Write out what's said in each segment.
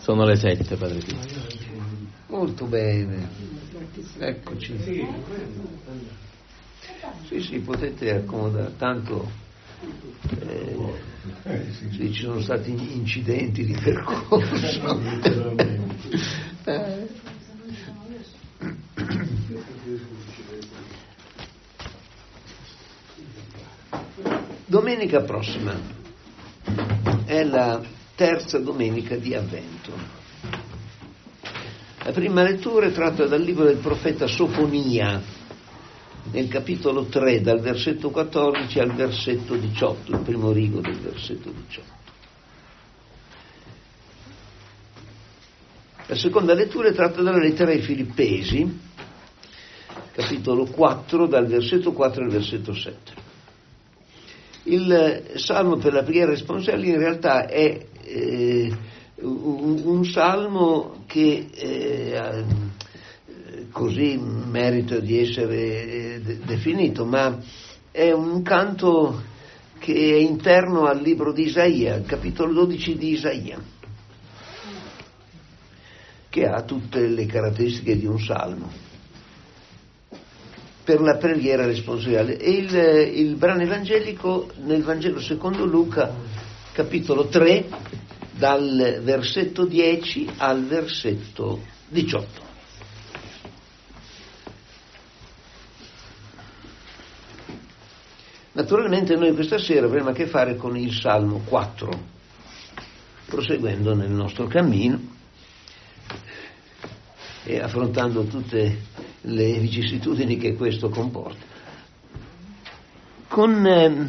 Sono le 7, Padre Pio. Molto bene, eccoci. Sì, potete accomodare, tanto sì, ci sono stati incidenti di percorso. Domenica prossima è la terza domenica di Avvento. La prima lettura è tratta dal libro del profeta Sofonia, nel capitolo 3, dal versetto 14 al versetto 18, il primo rigo del versetto 18. La seconda lettura è tratta dalla lettera ai Filippesi, capitolo 4, dal versetto 4 al versetto 7. Il salmo per la preghiera responsabile in realtà è un salmo che così merita di essere definito, ma è un canto che è interno al libro di Isaia, il capitolo 12 di Isaia, che ha tutte le caratteristiche di un salmo per la preghiera responsoriale. E il brano evangelico nel Vangelo secondo Luca, capitolo 3, dal versetto 10 al versetto 18. Naturalmente noi questa sera avremo a che fare con il Salmo 4, proseguendo nel nostro cammino e affrontando tutte le vicissitudini che questo comporta, con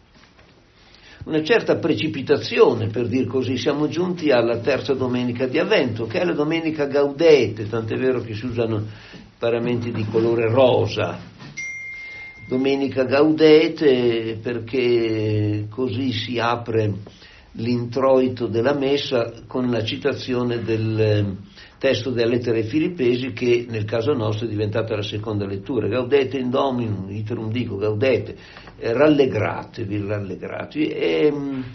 una certa precipitazione, per dir così. Siamo giunti alla terza domenica di Avvento, che è la domenica Gaudete, tant'è vero che si usano paramenti di colore rosa. Domenica Gaudete perché così si apre l'introito della messa con la citazione del testo della lettera ai Filippesi, che nel caso nostro è diventata la seconda lettura. Gaudete in Dominum, iterum dico, gaudete, rallegratevi, è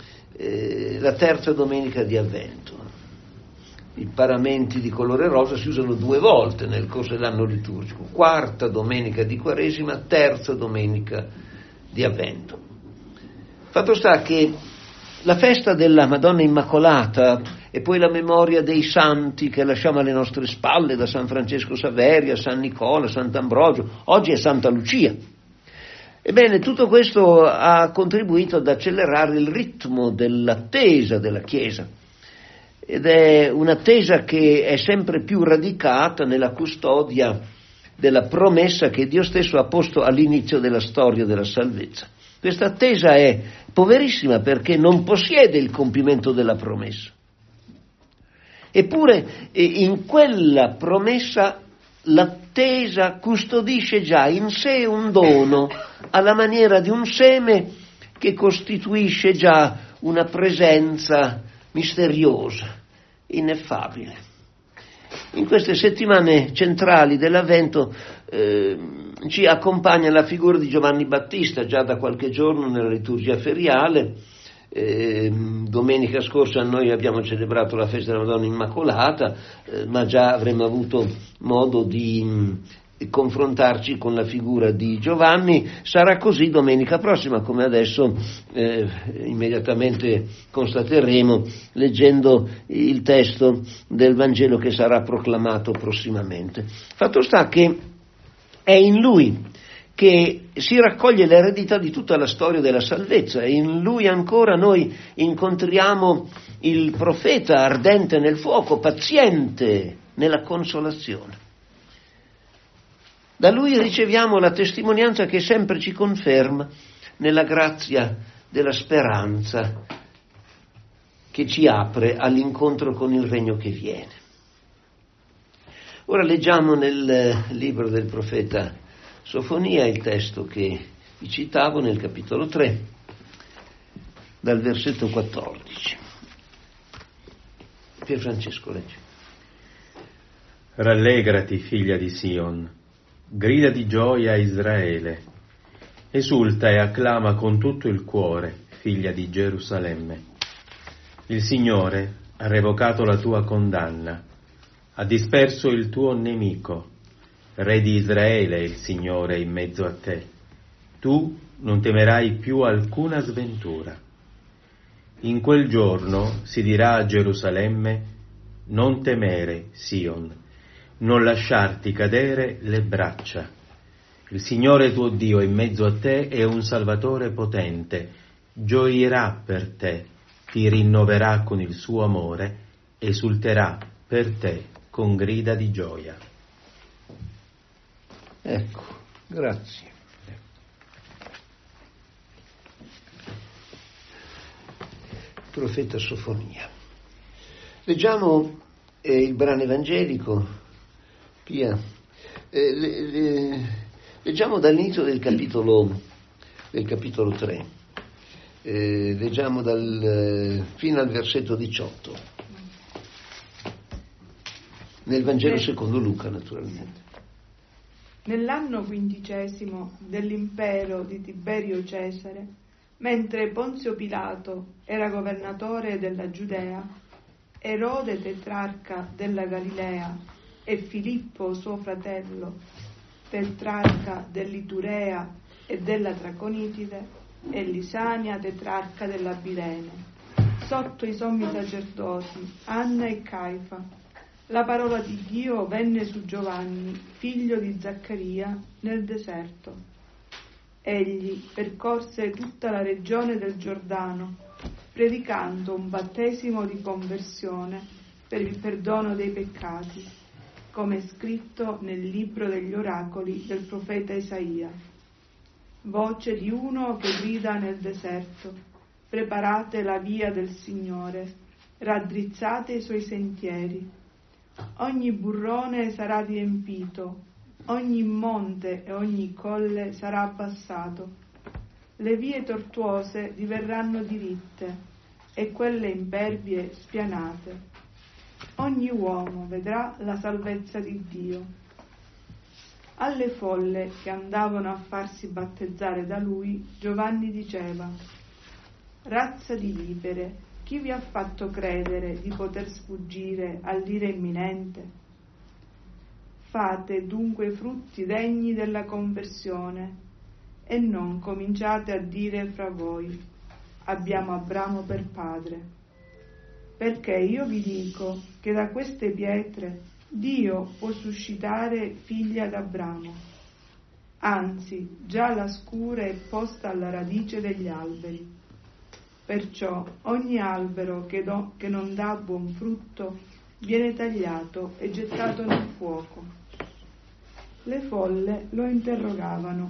la terza domenica di Avvento. I paramenti di colore rosa si usano 2 volte nel corso dell'anno liturgico: quarta domenica di Quaresima, terza domenica di Avvento. Fatto sta che la festa della Madonna Immacolata e poi la memoria dei santi che lasciamo alle nostre spalle, da San Francesco Saverio a San Nicola, Sant'Ambrogio, oggi è Santa Lucia. Ebbene, tutto questo ha contribuito ad accelerare il ritmo dell'attesa della Chiesa, ed è un'attesa che è sempre più radicata nella custodia della promessa che Dio stesso ha posto all'inizio della storia della salvezza. Questa attesa è poverissima perché non possiede il compimento della promessa. Eppure in quella promessa l'attesa custodisce già in sé un dono, alla maniera di un seme che costituisce già una presenza misteriosa, ineffabile. In queste settimane centrali dell'Avvento ci accompagna la figura di Giovanni Battista, già da qualche giorno nella liturgia feriale. Domenica scorsa noi abbiamo celebrato la festa della Madonna Immacolata, ma già avremmo avuto modo di confrontarci con la figura di Giovanni. Sarà così domenica prossima, come adesso immediatamente constateremo leggendo il testo del Vangelo che sarà proclamato prossimamente. Fatto sta che è in lui che si raccoglie l'eredità di tutta la storia della salvezza, e in lui ancora noi incontriamo il profeta ardente nel fuoco, paziente nella consolazione. Da lui riceviamo la testimonianza che sempre ci conferma nella grazia della speranza che ci apre all'incontro con il regno che viene. Ora leggiamo nel libro del profeta Sofonia il testo che vi citavo nel capitolo 3, dal versetto 14. Pier Francesco, legge. Rallegrati, figlia di Sion, grida di gioia a Israele, esulta e acclama con tutto il cuore, figlia di Gerusalemme. Il Signore ha revocato la tua condanna, ha disperso il tuo nemico. Re di Israele è il Signore in mezzo a te. Tu non temerai più alcuna sventura. In quel giorno si dirà a Gerusalemme: non temere, Sion, non lasciarti cadere le braccia. Il Signore tuo Dio in mezzo a te è un Salvatore potente, gioirà per te, ti rinnoverà con il suo amore, esulterà per te con grida di gioia. Ecco, grazie. Profeta Sofonia. Leggiamo il brano evangelico, Pia. Leggiamo dall'inizio del capitolo 3. Leggiamo fino al versetto 18. Nel Vangelo secondo Luca, naturalmente. Nell'anno 15 dell'impero di Tiberio Cesare, mentre Ponzio Pilato era governatore della Giudea, Erode tetrarca della Galilea e Filippo suo fratello, tetrarca dell'Iturea e della Traconitide, e Lisania tetrarca dell'Abilene, sotto i sommi sacerdoti Anna e Caifa, la parola di Dio venne su Giovanni, figlio di Zaccaria, nel deserto. Egli percorse tutta la regione del Giordano, predicando un battesimo di conversione per il perdono dei peccati, come è scritto nel libro degli oracoli del profeta Isaia. Voce di uno che grida nel deserto: preparate la via del Signore, raddrizzate i suoi sentieri. Ogni burrone sarà riempito, ogni monte e ogni colle sarà abbassato. Le vie tortuose diverranno diritte e quelle impervie spianate. Ogni uomo vedrà la salvezza di Dio. Alle folle che andavano a farsi battezzare da lui, Giovanni diceva: razza di vipere, chi vi ha fatto credere di poter sfuggire all'ira imminente? Fate dunque frutti degni della conversione e non cominciate a dire fra voi: abbiamo Abramo per padre. Perché io vi dico che da queste pietre Dio può suscitare figli ad Abramo. Anzi, già la scure è posta alla radice degli alberi. Perciò ogni albero che non dà buon frutto viene tagliato e gettato nel fuoco. Le folle lo interrogavano: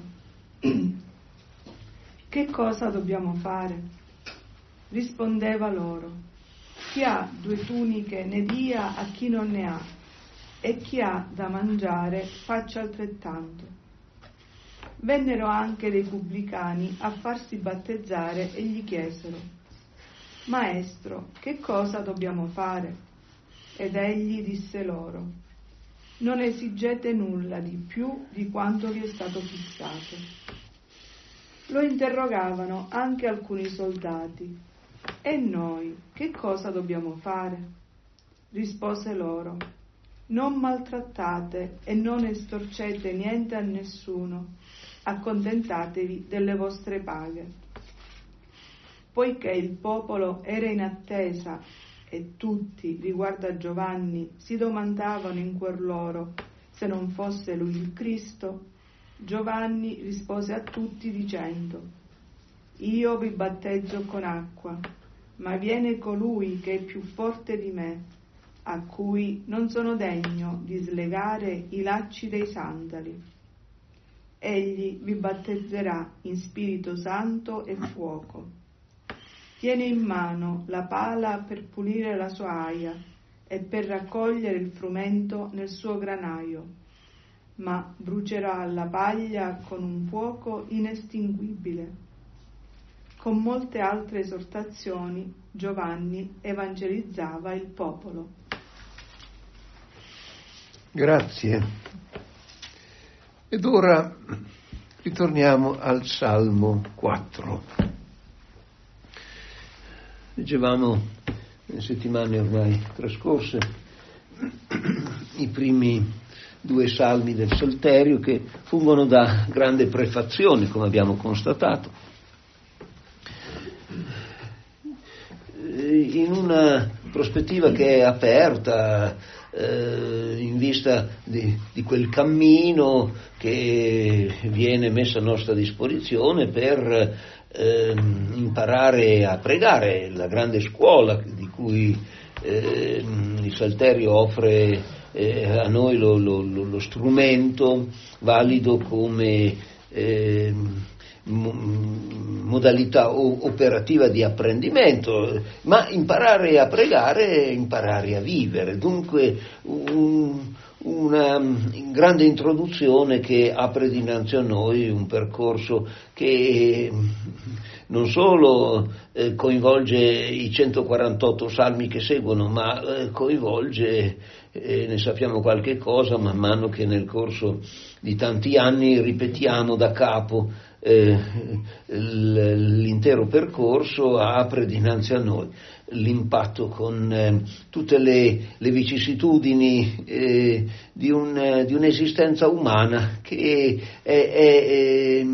che cosa dobbiamo fare? Rispondeva loro: chi ha 2 tuniche ne dia a chi non ne ha, e chi ha da mangiare faccia altrettanto. Vennero anche dei pubblicani a farsi battezzare e gli chiesero: Maestro, che cosa dobbiamo fare? Ed egli disse loro: non esigete nulla di più di quanto vi è stato fissato. Lo interrogavano anche alcuni soldati: e noi che cosa dobbiamo fare? Rispose loro: non maltrattate e non estorcete niente a nessuno, accontentatevi delle vostre paghe. Poiché il popolo era in attesa e tutti, riguardo a Giovanni, si domandavano in cuor loro se non fosse lui il Cristo, Giovanni rispose a tutti dicendo: io vi battezzo con acqua, ma viene colui che è più forte di me, a cui non sono degno di slegare i lacci dei sandali. Egli vi battezzerà in Spirito Santo e fuoco. Tiene in mano la pala per pulire la sua aia e per raccogliere il frumento nel suo granaio, ma brucerà la paglia con un fuoco inestinguibile. Con molte altre esortazioni Giovanni evangelizzava il popolo. Grazie. Ed ora ritorniamo al Salmo 4. Leggevamo settimane ormai trascorse, i primi 2 salmi del Salterio, che fungono da grande prefazione, come abbiamo constatato, in una prospettiva che è aperta in vista di quel cammino che viene messo a nostra disposizione per imparare a pregare, la grande scuola di cui il Salterio offre a noi lo strumento valido come modalità operativa di apprendimento, ma imparare a pregare è imparare a vivere, dunque una grande introduzione che apre dinanzi a noi un percorso che non solo coinvolge i 148 salmi che seguono, ma coinvolge, ne sappiamo qualche cosa man mano che nel corso di tanti anni ripetiamo da capo l'intero percorso, apre dinanzi a noi l'impatto con tutte le vicissitudini di un'esistenza umana che è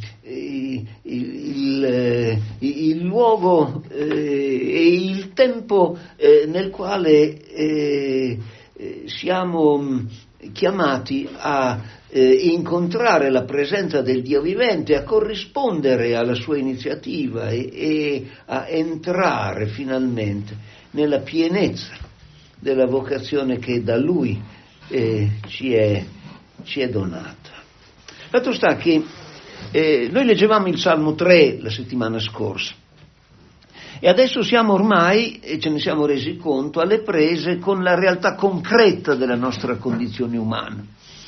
il luogo e il tempo nel quale siamo chiamati a incontrare la presenza del Dio vivente, a corrispondere alla sua iniziativa e a entrare finalmente nella pienezza della vocazione che da Lui ci è donata. Fatto sta che noi leggevamo il Salmo 3 la settimana scorsa e adesso siamo ormai, e ce ne siamo resi conto, alle prese con la realtà concreta della nostra condizione umana.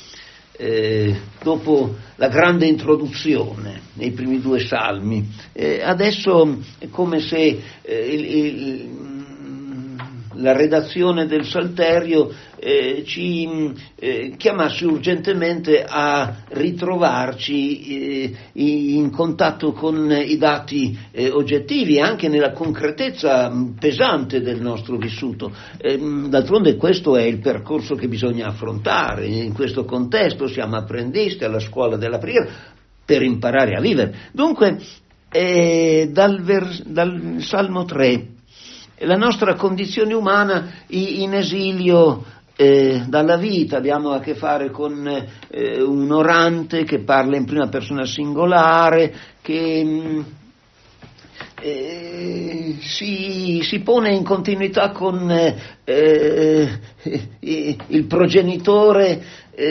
Dopo la grande introduzione nei primi 2 salmi, adesso è come se la redazione del Salterio ci chiamasse urgentemente a ritrovarci in contatto con i dati oggettivi, anche nella concretezza pesante del nostro vissuto. D'altronde questo è il percorso che bisogna affrontare. In questo contesto siamo apprendisti alla scuola della preghiera per imparare a vivere. Dunque, dal Salmo 3, la nostra condizione umana in esilio dalla vita, abbiamo a che fare con un orante che parla in prima persona singolare, che si pone in continuità con il progenitore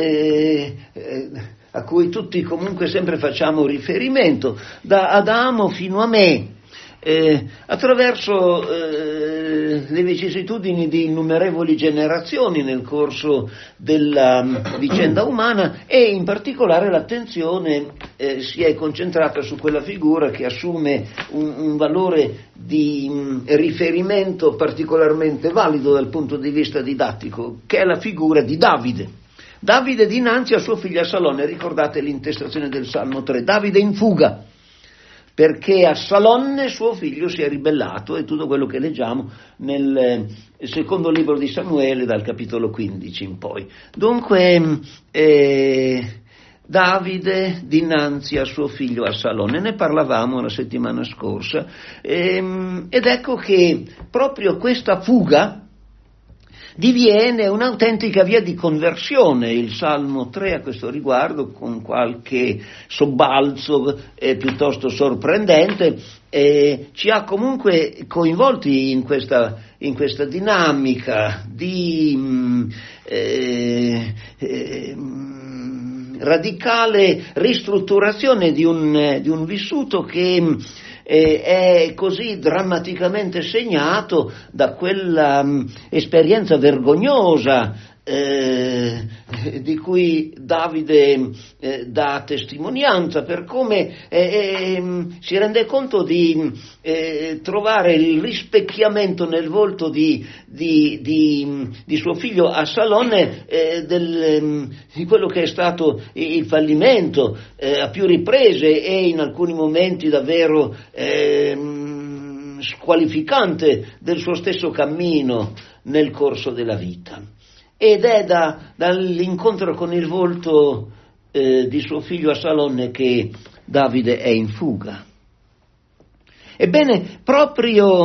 a cui tutti comunque sempre facciamo riferimento, da Adamo fino a me, attraverso le vicissitudini di innumerevoli generazioni nel corso della vicenda umana, e in particolare l'attenzione si è concentrata su quella figura che assume un valore di riferimento particolarmente valido dal punto di vista didattico, che è la figura di Davide. Davide dinanzi a suo figlio Absalone. Ricordate l'intestazione del Salmo 3, Davide in fuga, perché Absalone suo figlio si è ribellato, e tutto quello che leggiamo nel secondo libro di Samuele dal capitolo 15 in poi. Dunque Davide dinanzi a suo figlio Absalone, ne parlavamo la settimana scorsa, ed ecco che proprio questa fuga diviene un'autentica via di conversione. Il Salmo 3 a questo riguardo, con qualche sobbalzo piuttosto sorprendente, ci ha comunque coinvolti in questa dinamica di radicale ristrutturazione di un vissuto che è così drammaticamente segnato da quella esperienza vergognosa di cui Davide dà testimonianza, per come si rende conto di trovare il rispecchiamento nel volto di suo figlio Absalone di quello che è stato il fallimento a più riprese e in alcuni momenti davvero squalificante del suo stesso cammino nel corso della vita. Ed è dall'incontro con il volto di suo figlio Absalone che Davide è in fuga. Ebbene, proprio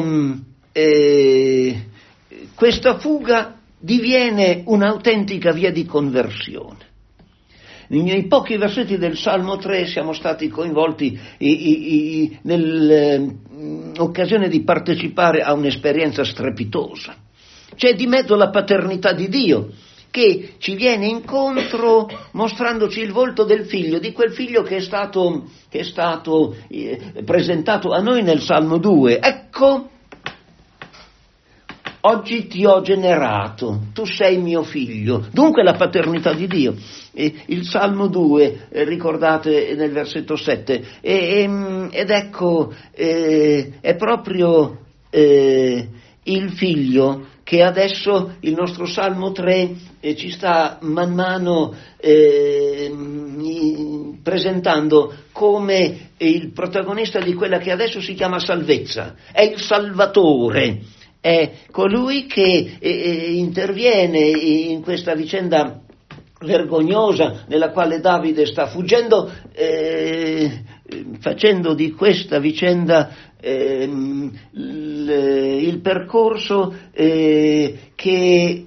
questa fuga diviene un'autentica via di conversione. Nei pochi versetti del Salmo 3 siamo stati coinvolti nell'occasione di partecipare a un'esperienza strepitosa. C'è di mezzo la paternità di Dio, che ci viene incontro mostrandoci il volto del figlio, di quel figlio che è stato presentato a noi nel Salmo 2. Ecco, oggi ti ho generato, tu sei mio figlio. Dunque la paternità di Dio. Il Salmo 2, ricordate nel versetto 7, ed ecco, è proprio il figlio che adesso il nostro Salmo 3 ci sta man mano presentando come il protagonista di quella che adesso si chiama salvezza. È il Salvatore, è colui che interviene in questa vicenda vergognosa nella quale Davide sta fuggendo, facendo di questa vicenda il percorso che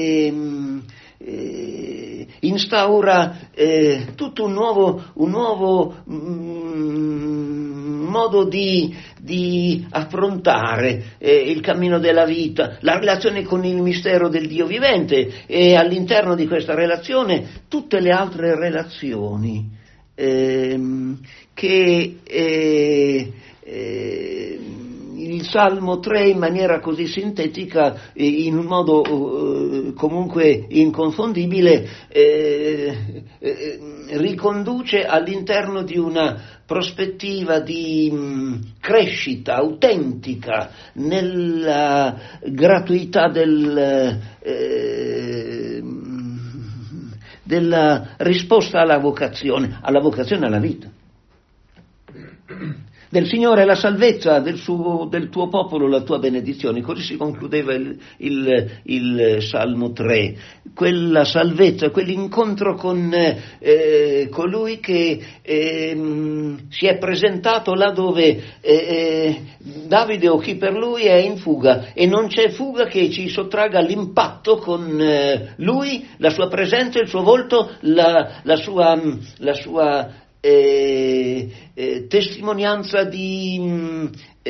instaura tutto un nuovo modo di affrontare il cammino della vita, la relazione con il mistero del Dio vivente, e all'interno di questa relazione tutte le altre relazioni che il Salmo 3 in maniera così sintetica, in un modo comunque inconfondibile, riconduce all'interno di una prospettiva di crescita autentica nella gratuità della risposta alla vocazione alla vita. Del Signore è la salvezza, del tuo popolo la tua benedizione. Così si concludeva il Salmo 3. Quella salvezza, quell'incontro con colui che si è presentato là dove Davide o chi per lui è in fuga, e non c'è fuga che ci sottragga l'impatto con lui, la sua presenza, il suo volto, la sua testimonianza di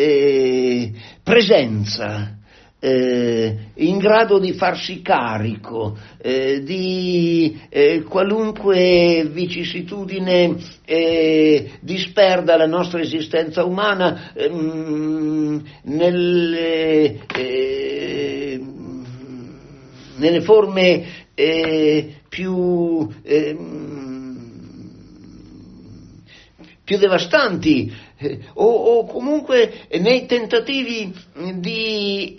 presenza, in grado di farsi carico di qualunque vicissitudine disperda la nostra esistenza umana nelle forme più devastanti, o comunque nei tentativi di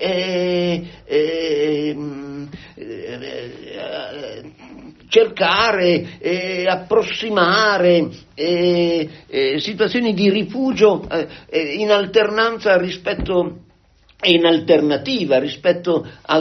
cercare, approssimare situazioni di rifugio in alternanza rispetto e in alternativa rispetto a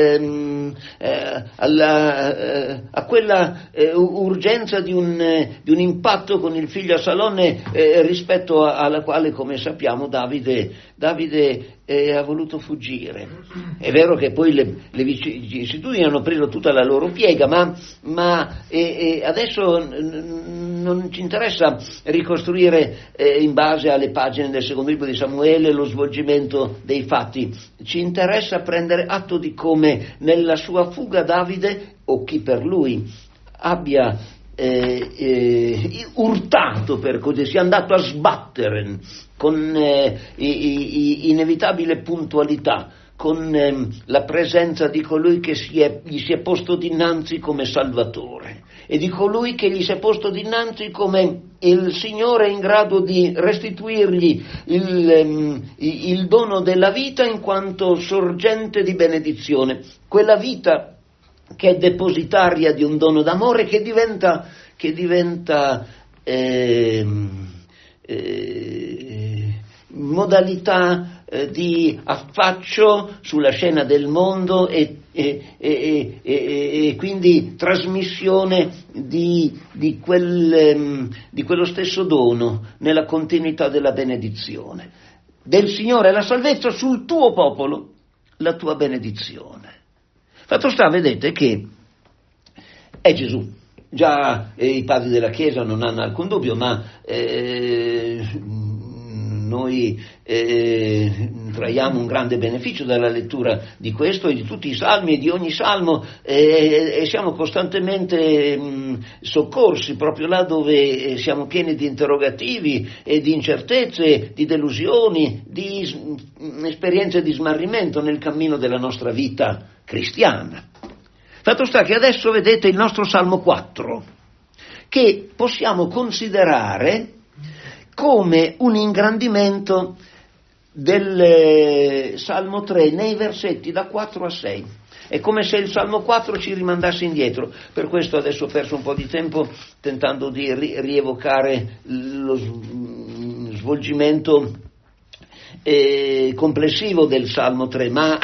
quella urgenza di un impatto con il figlio Absalone, rispetto alla quale, come sappiamo, Davide ha voluto fuggire. È vero che poi le vicissitudini hanno preso tutta la loro piega, ma adesso non ci interessa ricostruire in base alle pagine del secondo libro di Samuele lo svolgimento dei fatti. Ci interessa prendere atto di come nella sua fuga Davide, o chi per lui, abbia urtato, per così sia andato a sbattere con inevitabile puntualità, con la presenza di colui che gli si è posto dinanzi come Salvatore, e di colui che gli si è posto dinanzi come il Signore in grado di restituirgli il dono della vita in quanto sorgente di benedizione, quella vita che è depositaria di un dono d'amore che diventa modalità di affaccio sulla scena del mondo e quindi trasmissione di quello stesso dono nella continuità della benedizione. Del Signore la salvezza, sul tuo popolo la tua benedizione. Fatto sta, vedete, che è Gesù. Già i padri della Chiesa non hanno alcun dubbio, ma noi traiamo un grande beneficio dalla lettura di questo e di tutti i salmi e di ogni salmo e siamo costantemente soccorsi proprio là dove siamo pieni di interrogativi e di incertezze, di delusioni, di esperienze di smarrimento nel cammino della nostra vita cristiana. Fatto sta che adesso vedete il nostro Salmo 4, che possiamo considerare come un ingrandimento del Salmo 3 nei versetti da 4 a 6. È come se il Salmo 4 ci rimandasse indietro. Per questo adesso ho perso un po' di tempo tentando di rievocare lo svolgimento complessivo del Salmo 3, ma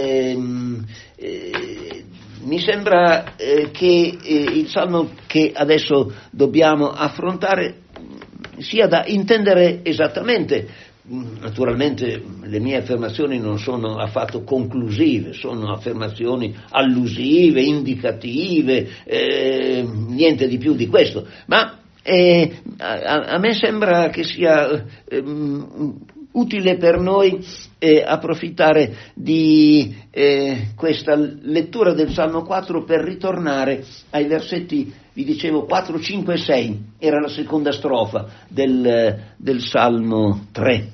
mi sembra che il Salmo che adesso dobbiamo affrontare sia da intendere esattamente. Naturalmente le mie affermazioni non sono affatto conclusive, sono affermazioni allusive, indicative, niente di più di questo, ma a me sembra che sia utile per noi approfittare di questa lettura del Salmo 4 per ritornare ai versetti, vi dicevo, 4, 5 e 6, era la seconda strofa del Salmo 3.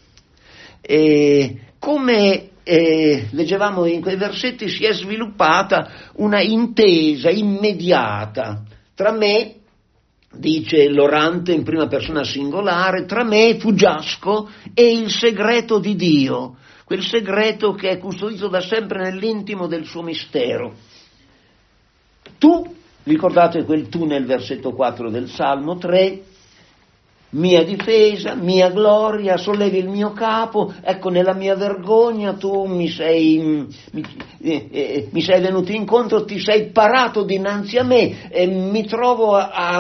E come leggevamo in quei versetti, si è sviluppata una intesa immediata tra me, dice l'orante in prima persona singolare, tra me, Fuggiasco, e il segreto di Dio, quel segreto che è custodito da sempre nell'intimo del suo mistero. Tu, ricordate quel tu nel versetto 4 del Salmo 3, mia difesa, mia gloria, sollevi il mio capo, ecco nella mia vergogna tu mi sei venuto incontro, ti sei parato dinanzi a me e mi trovo a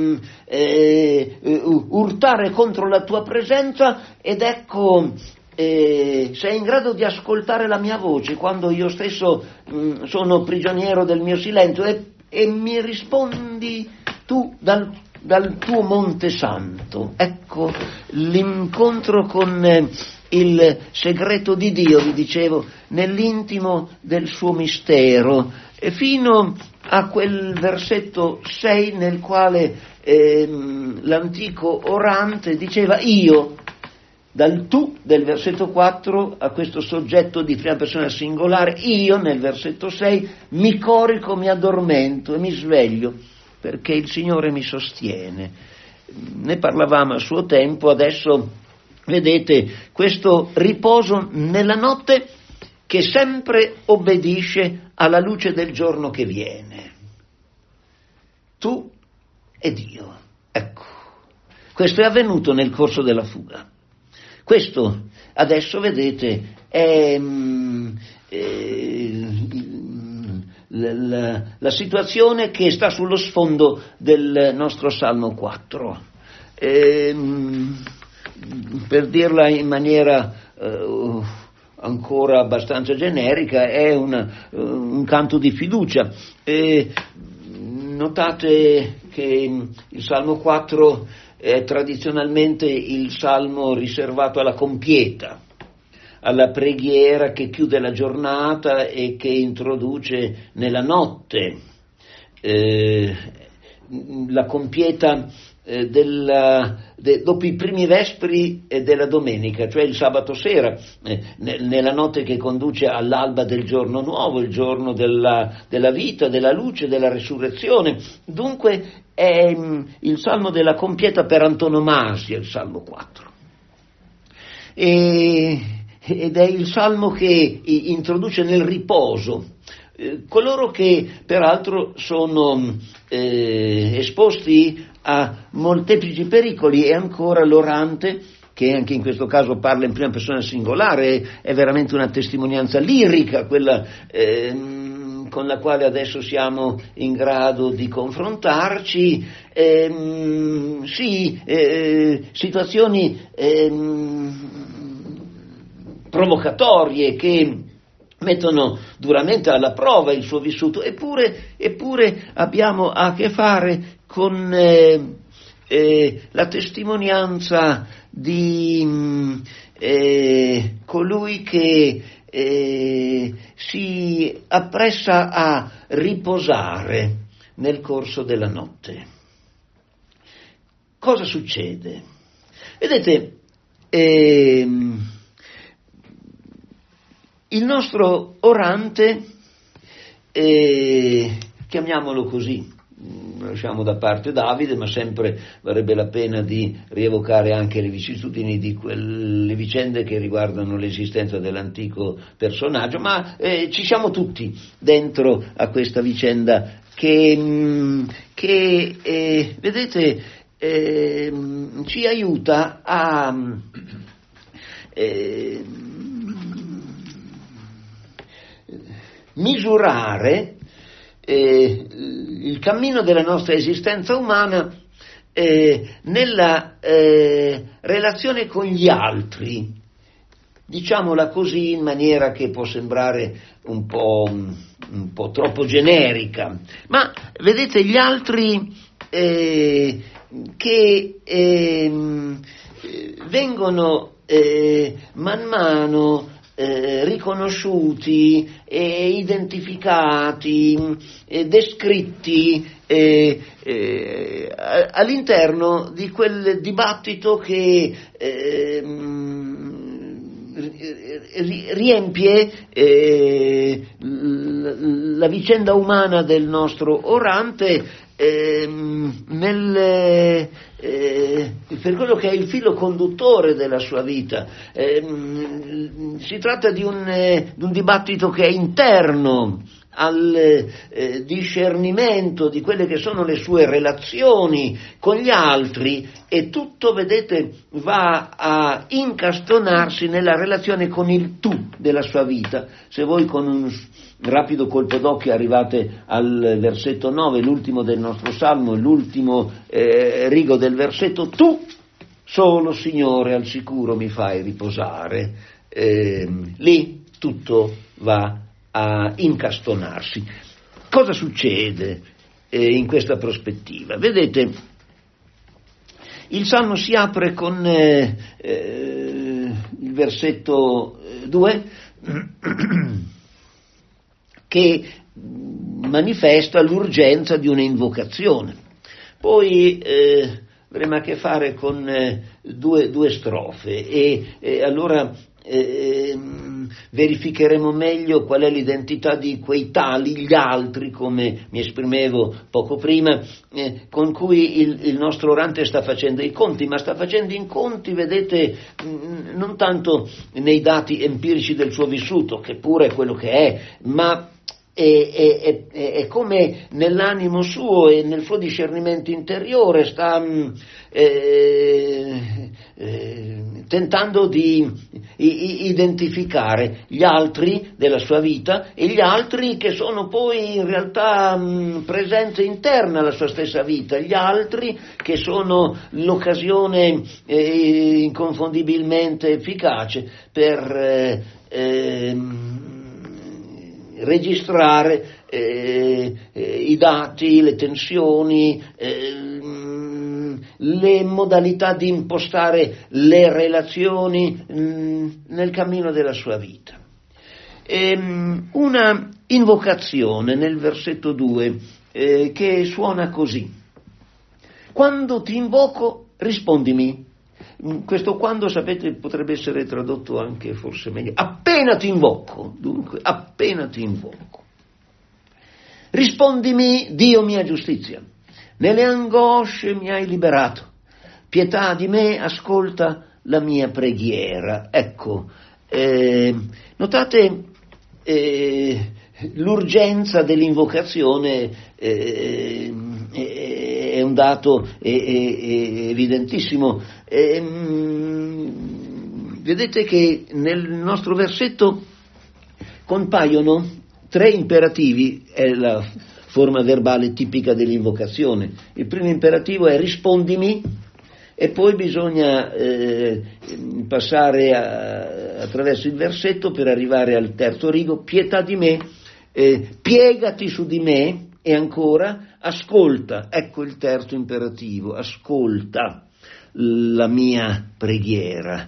urtare contro la tua presenza ed ecco sei in grado di ascoltare la mia voce quando io stesso sono prigioniero del mio silenzio e mi rispondi tu dal tuo Monte Santo. Ecco l'incontro con il segreto di Dio, vi dicevo, nell'intimo del suo mistero, e fino a quel versetto 6 nel quale l'antico orante diceva io, dal tu del versetto 4 a questo soggetto di prima persona singolare, io nel versetto 6 mi corico, mi addormento e mi sveglio perché il Signore mi sostiene. Ne parlavamo a suo tempo, adesso vedete questo riposo nella notte che sempre obbedisce alla luce del giorno che viene. Tu e Dio. Ecco, questo è avvenuto nel corso della fuga. Questo adesso vedete è la situazione che sta sullo sfondo del nostro Salmo 4. Per dirla in maniera ancora abbastanza generica, è un canto di fiducia. Notate che il Salmo 4 è tradizionalmente il salmo riservato alla compieta, alla preghiera che chiude la giornata e che introduce nella notte la compieta dopo i primi vespri della domenica, cioè il sabato sera, nella notte che conduce all'alba del giorno nuovo, il giorno della vita, della luce, della resurrezione. Dunque è il salmo della compieta per antonomasia, il Salmo 4. Ed è il salmo che introduce nel riposo coloro che peraltro sono esposti a molteplici pericoli, e ancora l'orante che anche in questo caso parla in prima persona singolare, è veramente una testimonianza lirica, quella con la quale adesso siamo in grado di confrontarci, situazioni provocatorie che mettono duramente alla prova il suo vissuto, eppure abbiamo a che fare con la testimonianza di colui che si appressa a riposare nel corso della notte. Cosa succede? Vedete, il nostro orante, chiamiamolo così, lasciamo da parte Davide, ma sempre varrebbe la pena di rievocare anche le vicissitudini di quelle vicende che riguardano l'esistenza dell'antico personaggio, ma ci siamo tutti dentro a questa vicenda che vedete, ci aiuta a misurare il cammino della nostra esistenza umana nella relazione con gli altri, diciamola così in maniera che può sembrare un po' troppo generica, ma vedete gli altri che vengono man mano riconosciuti, identificati, descritti all'interno di quel dibattito che riempie la vicenda umana del nostro orante per quello che è il filo conduttore della sua vita. Si tratta di un dibattito che è interno al discernimento di quelle che sono le sue relazioni con gli altri, e tutto, vedete, va a incastonarsi nella relazione con il tu della sua vita. Se voi con un rapido colpo d'occhio arrivate al versetto 9, l'ultimo del nostro salmo, l'ultimo rigo del versetto: tu solo, Signore, al sicuro mi fai riposare, lì tutto va a incastonarsi. Cosa succede in questa prospettiva? Vedete, il Salmo si apre con il versetto 2 che manifesta l'urgenza di una invocazione. Poi avremo a che fare con due strofe e allora verificheremo meglio qual è l'identità di quei tali, gli altri, come mi esprimevo poco prima, con cui il nostro orante sta facendo i conti, ma sta facendo i conti, vedete, non tanto nei dati empirici del suo vissuto, che pure è quello che è, ma è come nell'animo suo e nel suo discernimento interiore sta tentando di identificare gli altri della sua vita e gli altri che sono poi in realtà presenza interna alla sua stessa vita, gli altri che sono l'occasione inconfondibilmente efficace per registrare i dati, le tensioni, le modalità di impostare le relazioni nel cammino della sua vita. Una invocazione nel versetto 2 che suona così: quando ti invoco rispondimi. Questo quando, sapete, potrebbe essere tradotto anche forse meglio: appena ti invoco, dunque, appena ti invoco. Rispondimi, Dio mia giustizia, nelle angosce mi hai liberato, pietà di me, ascolta la mia preghiera. Ecco, notate l'urgenza dell'invocazione, è un dato evidentissimo. vedete che nel nostro versetto compaiono 3 imperativi, è la forma verbale tipica dell'invocazione. Il primo imperativo è rispondimi, e poi bisogna passare attraverso il versetto per arrivare al terzo rigo, pietà di me, piegati su di me, e ancora ascolta. Ecco il terzo imperativo, ascolta la mia preghiera.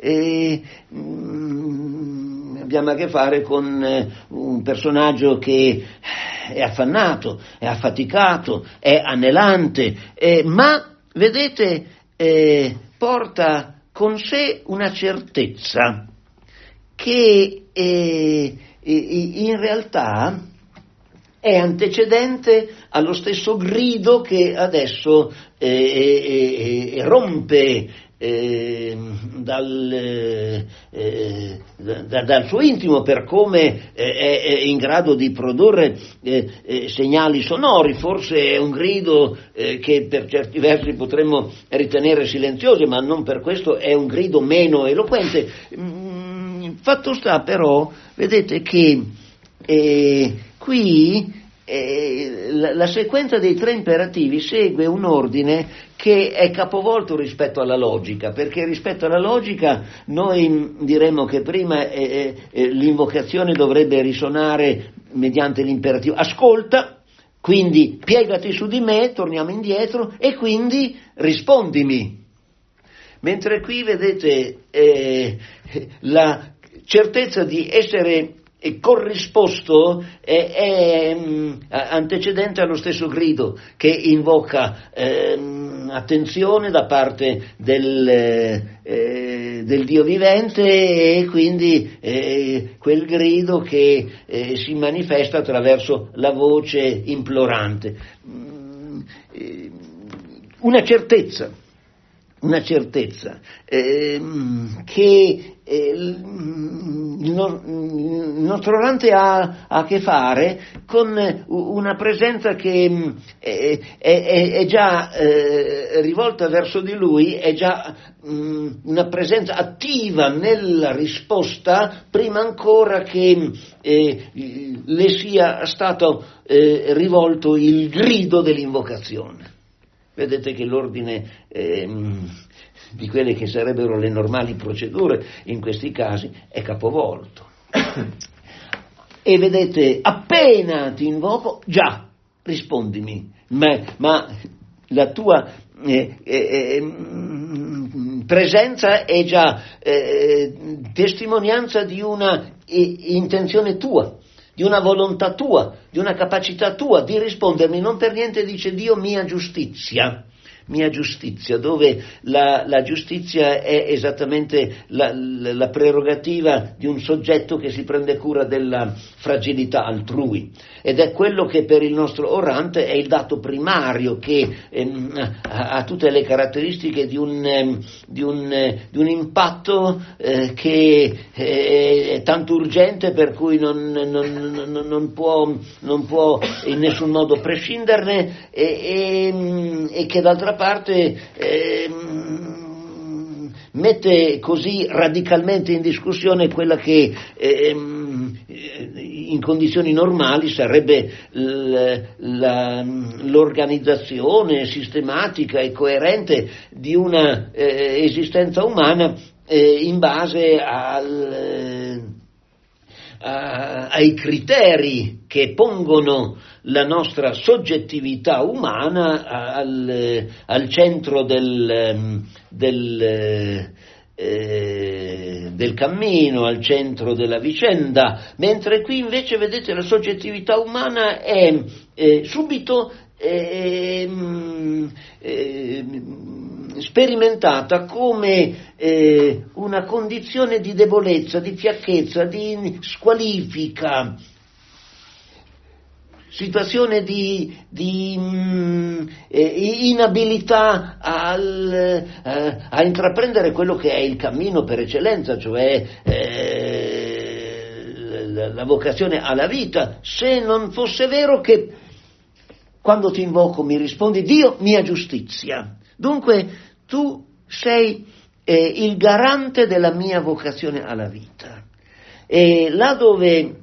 Abbiamo a che fare con un personaggio che è affannato, è affaticato, è anelante, ma vedete, porta con sé una certezza che in realtà è antecedente allo stesso grido che adesso rompe dal suo intimo, per come è in grado di produrre segnali sonori. Forse è un grido che per certi versi potremmo ritenere silenzioso, ma non per questo è un grido meno eloquente. Fatto sta però, vedete che qui la sequenza dei 3 imperativi segue un ordine che è capovolto rispetto alla logica, perché rispetto alla logica noi diremmo che prima l'invocazione dovrebbe risonare mediante l'imperativo ascolta, quindi piegati su di me, torniamo indietro, e quindi rispondimi. Mentre qui vedete la certezza di essere corrisposto è antecedente allo stesso grido che invoca attenzione da parte del Dio vivente, e quindi quel grido che si manifesta attraverso la voce implorante. Una certezza che il nostro orante ha a che fare con una presenza che è già rivolta verso di lui, è già una presenza attiva nella risposta prima ancora che le sia stato rivolto il grido dell'invocazione. Vedete che l'ordine di quelle che sarebbero le normali procedure in questi casi è capovolto. E vedete, appena ti invoco, già, rispondimi, ma la tua presenza è già testimonianza di una intenzione tua, di una volontà tua, di una capacità tua di rispondermi. Non per niente dice Dio mia giustizia, dove la giustizia è esattamente la prerogativa di un soggetto che si prende cura della fragilità altrui, ed è quello che per il nostro orante è il dato primario, che ha tutte le caratteristiche di un impatto che è tanto urgente per cui non può in nessun modo prescinderne, e che d'altra parte mette così radicalmente in discussione quella che in condizioni normali sarebbe l'organizzazione sistematica e coerente di una esistenza umana in base ai criteri che pongono la nostra soggettività umana al centro del cammino, al centro della vicenda, mentre qui invece vedete la soggettività umana è subito sperimentata come una condizione di debolezza, di fiacchezza, di squalifica, situazione di inabilità a intraprendere quello che è il cammino per eccellenza, cioè la vocazione alla vita, se non fosse vero che quando ti invoco mi rispondi Dio mia giustizia. Dunque tu sei il garante della mia vocazione alla vita. E là dove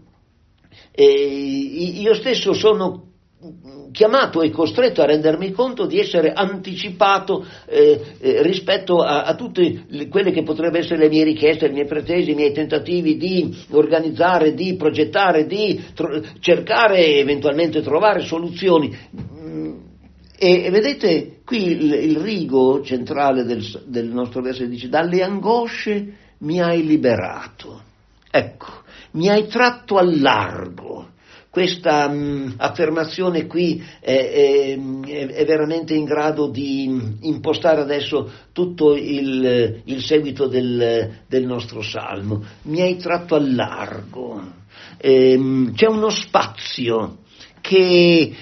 io stesso sono chiamato e costretto a rendermi conto di essere anticipato rispetto a tutte quelle che potrebbero essere le mie richieste, le mie pretese, i miei tentativi di organizzare, di progettare, di cercare eventualmente trovare soluzioni. E vedete qui il rigo centrale del nostro verso dice: dalle angosce mi hai liberato. Ecco, mi hai tratto al largo. Questa affermazione qui è veramente in grado di impostare adesso tutto il seguito del nostro salmo. Mi hai tratto al largo. C'è uno spazio che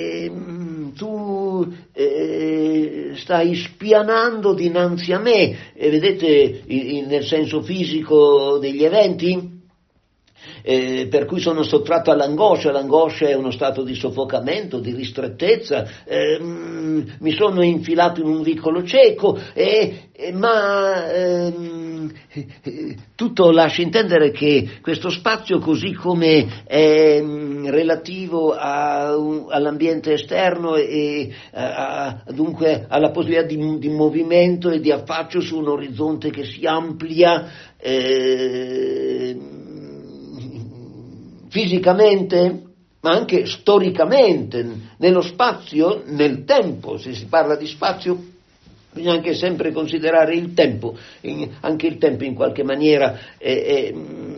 tu stai spianando dinanzi a me, vedete nel senso fisico degli eventi, per cui sono sottratto all'angoscia. L'angoscia è uno stato di soffocamento, di ristrettezza, mi sono infilato in un vicolo cieco, ma tutto lascia intendere che questo spazio, così come è relativo all'ambiente esterno e dunque alla possibilità di movimento e di affaccio su un orizzonte che si amplia fisicamente, ma anche storicamente, nello spazio, nel tempo. Se si parla di spazio bisogna anche sempre considerare il tempo, anche il tempo in qualche maniera è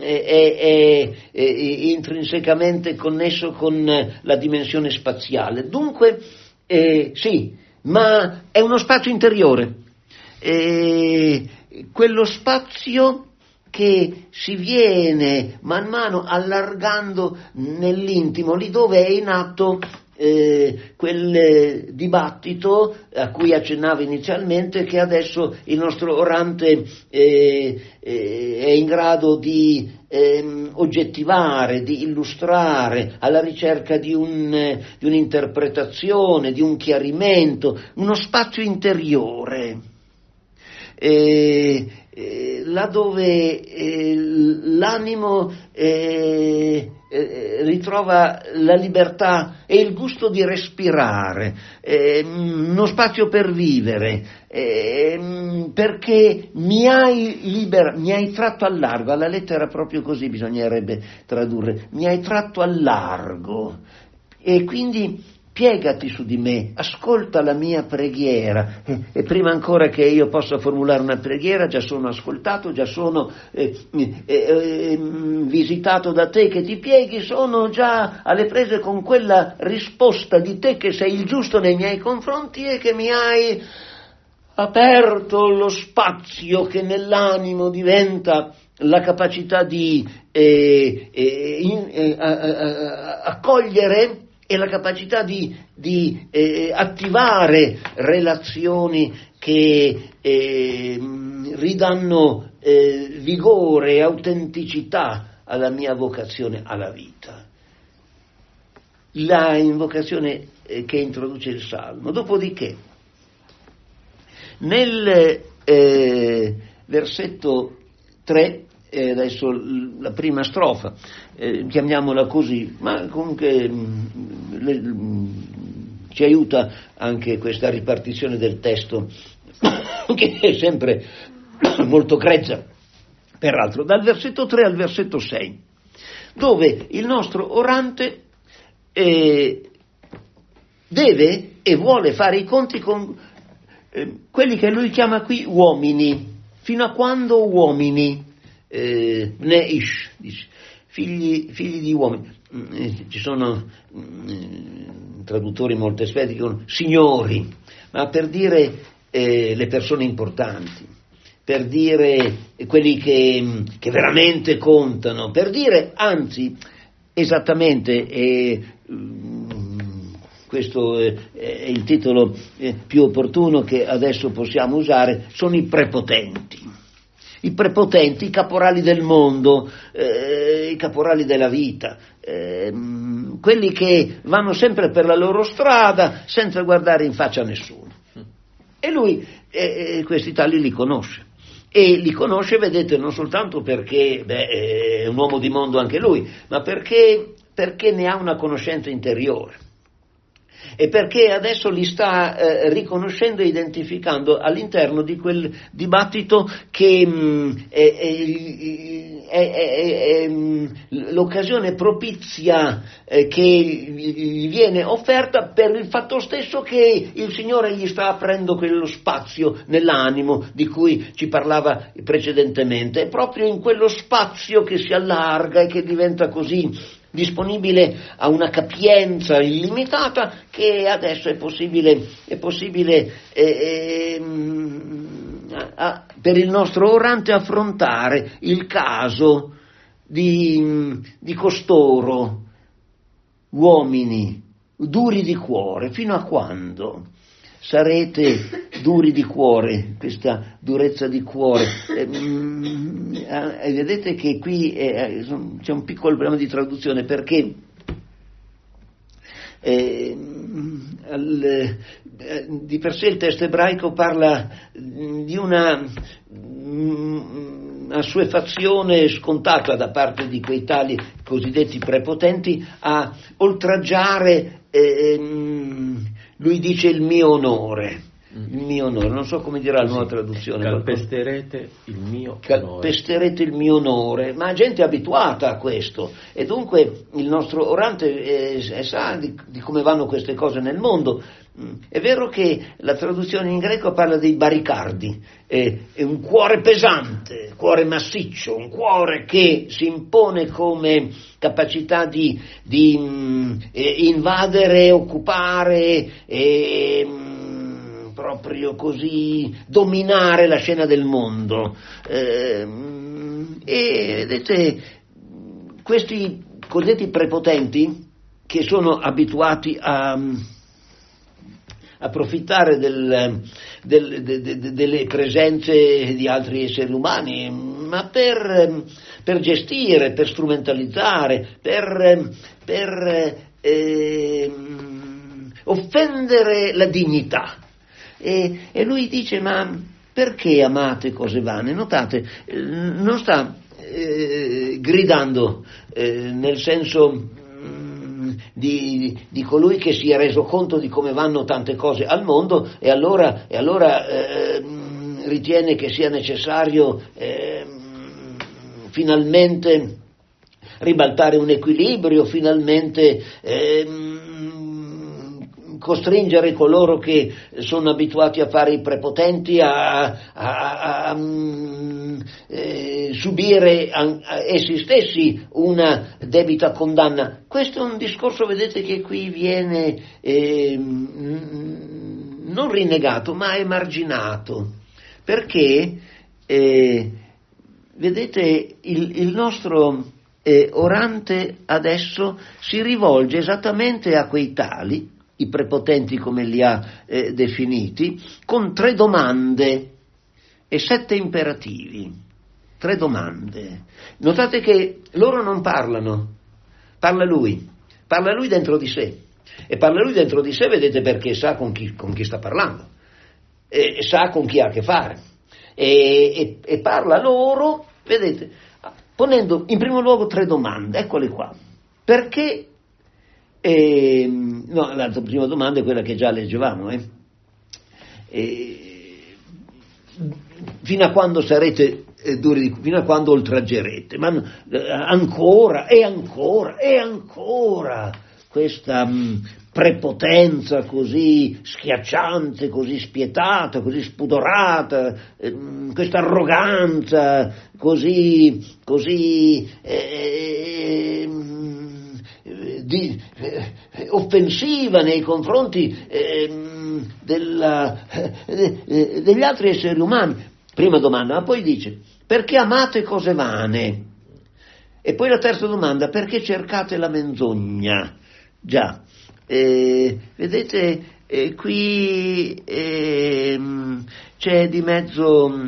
intrinsecamente connesso con la dimensione spaziale. Dunque sì, ma è uno spazio interiore, quello spazio che si viene man mano allargando nell'intimo, lì dove è in atto quel dibattito a cui accennavo inizialmente, che adesso il nostro orante è in grado di oggettivare, di illustrare, alla ricerca di un'interpretazione, di un chiarimento, uno spazio interiore. Là dove l'animo ritrova la libertà e il gusto di respirare, uno spazio per vivere, perché mi hai tratto al largo. Alla lettera proprio così bisognerebbe tradurre: mi hai tratto al largo, e quindi piegati su di me, ascolta la mia preghiera, e prima ancora che io possa formulare una preghiera già sono ascoltato, già sono visitato da te che ti pieghi, sono già alle prese con quella risposta di te che sei il giusto nei miei confronti e che mi hai aperto lo spazio che nell'animo diventa la capacità di accogliere e la capacità di attivare relazioni che ridanno vigore e autenticità alla mia vocazione alla vita. La invocazione che introduce il Salmo. Dopodiché, nel versetto 3, adesso la prima strofa, chiamiamola così, ma comunque ci aiuta anche questa ripartizione del testo che è sempre molto grezza, peraltro, dal versetto 3 al versetto 6, dove il nostro orante deve e vuole fare i conti con quelli che lui chiama qui uomini. Fino a quando uomini? Neish, dice, figli di uomini. Ci sono traduttori molto esperti che dicono signori, ma per dire le persone importanti, per dire quelli che veramente contano, per dire, anzi, esattamente, questo è il titolo più opportuno che adesso possiamo usare, sono i prepotenti. I prepotenti, i caporali del mondo, i caporali della vita, quelli che vanno sempre per la loro strada senza guardare in faccia a nessuno. E lui questi tali li conosce. E li conosce, vedete, non soltanto perché è un uomo di mondo anche lui, ma perché ne ha una conoscenza interiore. E perché adesso li sta riconoscendo e identificando all'interno di quel dibattito che è l'occasione propizia che gli viene offerta per il fatto stesso che il Signore gli sta aprendo quello spazio nell'animo di cui ci parlava precedentemente. È proprio in quello spazio che si allarga e che diventa così disponibile a una capienza illimitata che adesso è possibile per il nostro orante affrontare il caso di costoro uomini duri di cuore. Fino a quando sarete duri di cuore, questa durezza di cuore? Vedete che qui c'è un piccolo problema di traduzione, perché di per sé il testo ebraico parla di una assuefazione scontata da parte di quei tali cosiddetti prepotenti a oltraggiare, lui dice il mio onore, non so come dirà la nuova traduzione. Calpesterete il mio onore. Calpesterete il mio onore, ma gente è abituata a questo, e dunque il nostro orante sa di come vanno queste cose nel mondo. È vero che la traduzione in greco parla dei baricardi, è un cuore pesante, cuore massiccio, un cuore che si impone come capacità di invadere, occupare proprio così dominare la scena del mondo. E vedete, questi cosiddetti prepotenti che sono abituati a approfittare delle presenze di altri esseri umani, ma per gestire, per strumentalizzare, per offendere la dignità. E lui dice: ma perché amate cose vane? Notate, non sta gridando nel senso di colui che si è reso conto di come vanno tante cose al mondo e allora ritiene che sia necessario finalmente ribaltare un equilibrio, finalmente costringere coloro che sono abituati a fare i prepotenti a subire essi stessi una debita condanna. Questo è un discorso, vedete, che qui viene non rinnegato, ma emarginato, perché vedete il nostro orante adesso si rivolge esattamente a quei tali, i prepotenti come li ha definiti, con 3 domande e 7 imperativi. 3 domande. Notate che loro non parlano, parla lui dentro di sé, e parla lui dentro di sé, vedete, perché sa con chi sta parlando, sa con chi ha a che fare, e parla loro, vedete, ponendo in primo luogo 3 domande, eccole qua. Perché? La prima domanda è quella che già leggevamo, fino a quando sarete duri, fino a quando oltraggerete, ma ancora e ancora e ancora questa prepotenza così schiacciante, così spietata, così spudorata, questa arroganza così offensiva nei confronti degli altri esseri umani. Prima domanda, ma poi dice: perché amate cose vane? E poi la terza domanda: perché cercate la menzogna? Già, vedete, qui c'è di mezzo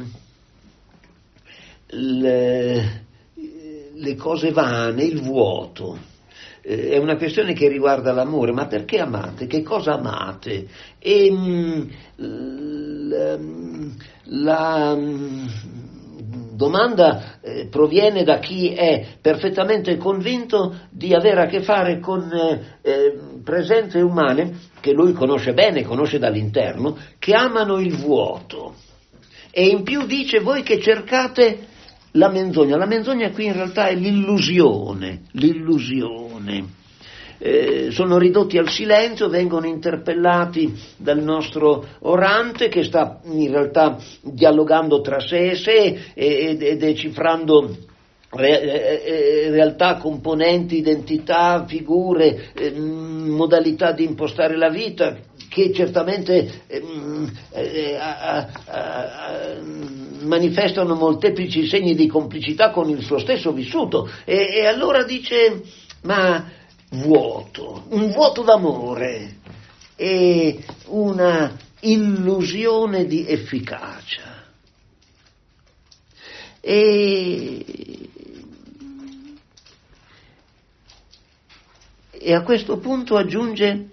le cose vane, il vuoto. È una questione che riguarda l'amore. Ma perché amate? Che cosa amate? domanda proviene da chi è perfettamente convinto di avere a che fare con presenze umane che lui conosce bene, conosce dall'interno, che amano il vuoto. E in più dice: voi che cercate la menzogna qui in realtà è l'illusione. Sono ridotti al silenzio, vengono interpellati dal nostro orante che sta in realtà dialogando tra sé e sé e decifrando realtà, componenti, identità, figure, modalità di impostare la vita, che certamente manifestano molteplici segni di complicità con il suo stesso vissuto. E allora dice: ma vuoto, un vuoto d'amore e una illusione di efficacia. E a questo punto aggiunge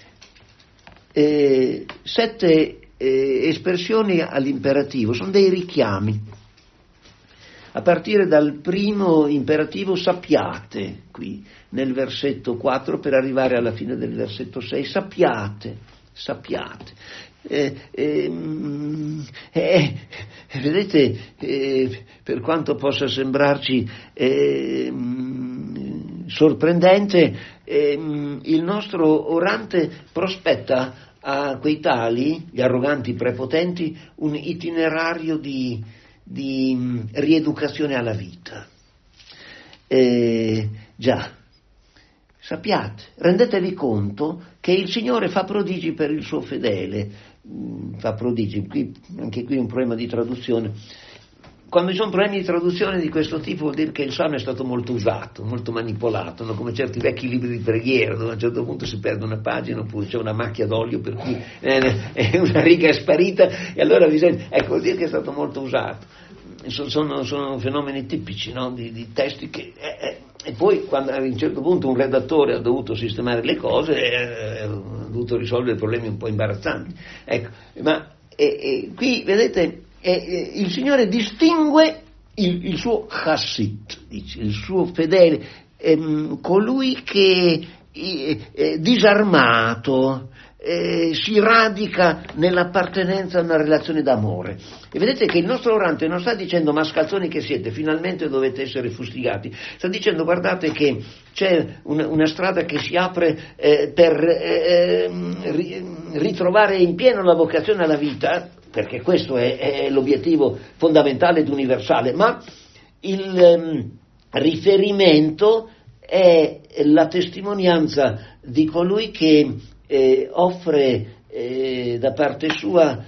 7 espressioni all'imperativo, sono dei richiami. A partire dal primo imperativo, sappiate, qui nel versetto 4 per arrivare alla fine del versetto 6, sappiate. Vedete, per quanto possa sembrarci sorprendente, il nostro orante prospetta a quei tali, gli arroganti prepotenti, un itinerario di rieducazione alla vita. Già, sappiate, rendetevi conto che il Signore fa prodigi per il suo fedele. Fa prodigi, anche qui un problema di traduzione. Quando ci sono problemi di traduzione di questo tipo vuol dire che il Salmo è stato molto usato, molto manipolato, no? Come certi vecchi libri di preghiera, dove a un certo punto si perde una pagina oppure c'è una macchia d'olio per cui una riga è sparita e allora bisogna... Ecco, vuol dire che è stato molto usato. Sono fenomeni tipici, no? di testi che... E poi quando a un certo punto un redattore ha dovuto sistemare le cose, ha dovuto risolvere problemi un po' imbarazzanti. Ecco, ma qui vedete... il Signore distingue il suo chassid, dice, il suo fedele, colui che disarmato si radica nell'appartenenza a una relazione d'amore. E vedete che il nostro orante non sta dicendo: ma scalzoni che siete, finalmente dovete essere fustigati. Sta dicendo: guardate che c'è una strada che si apre per ritrovare in pieno la vocazione alla vita, perché questo è l'obiettivo fondamentale ed universale, ma il riferimento è la testimonianza di colui che offre da parte sua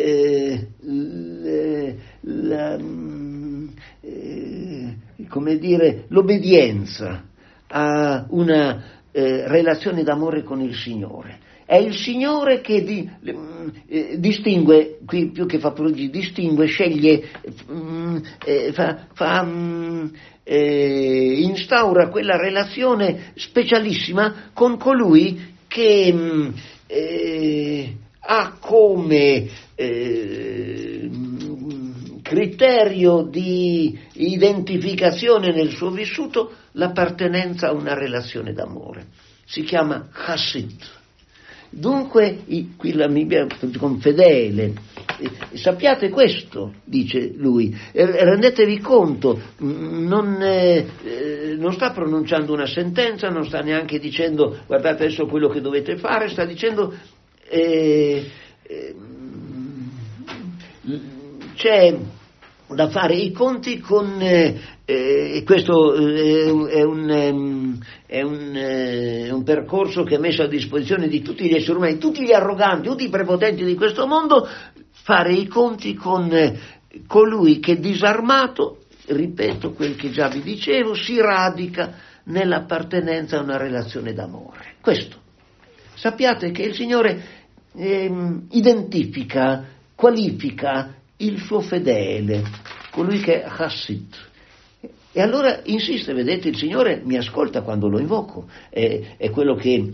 come dire, l'obbedienza a una relazione d'amore con il Signore. È il Signore che distingue, qui più che fa prodigi, distingue, sceglie, instaura quella relazione specialissima con colui che ha come criterio di identificazione nel suo vissuto l'appartenenza a una relazione d'amore. Si chiama chassid. Dunque, qui la Bibbia con fedele, sappiate questo, dice lui, rendetevi conto, non sta pronunciando una sentenza, non sta neanche dicendo guardate adesso quello che dovete fare, sta dicendo c'è da fare i conti con questo è un percorso che è messo a disposizione di tutti gli esseri umani, tutti gli arroganti, tutti i prepotenti di questo mondo, fare i conti con colui che disarmato, ripeto quel che già vi dicevo, si radica nell'appartenenza a una relazione d'amore. Questo. Sappiate che il Signore identifica, qualifica il suo fedele, colui che è chassid. E allora insiste, vedete, il Signore mi ascolta quando lo invoco, è quello che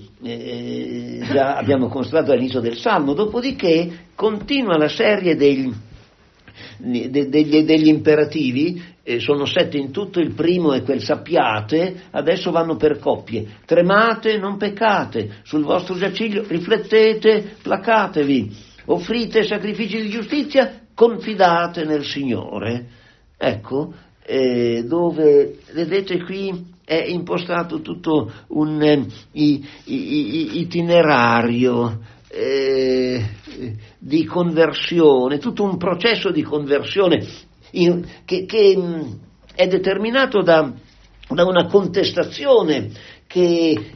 già abbiamo constatato all'inizio del Salmo, dopodiché continua la serie degli imperativi, sono 7 in tutto, il primo è quel sappiate, adesso vanno per coppie, tremate, non peccate, sul vostro giaciglio riflettete, placatevi, offrite sacrifici di giustizia, confidate nel Signore. Ecco, dove, vedete qui, è impostato tutto un itinerario di conversione, tutto un processo di conversione che è determinato da una contestazione che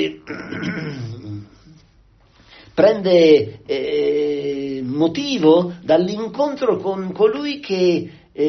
prende motivo dall'incontro con colui che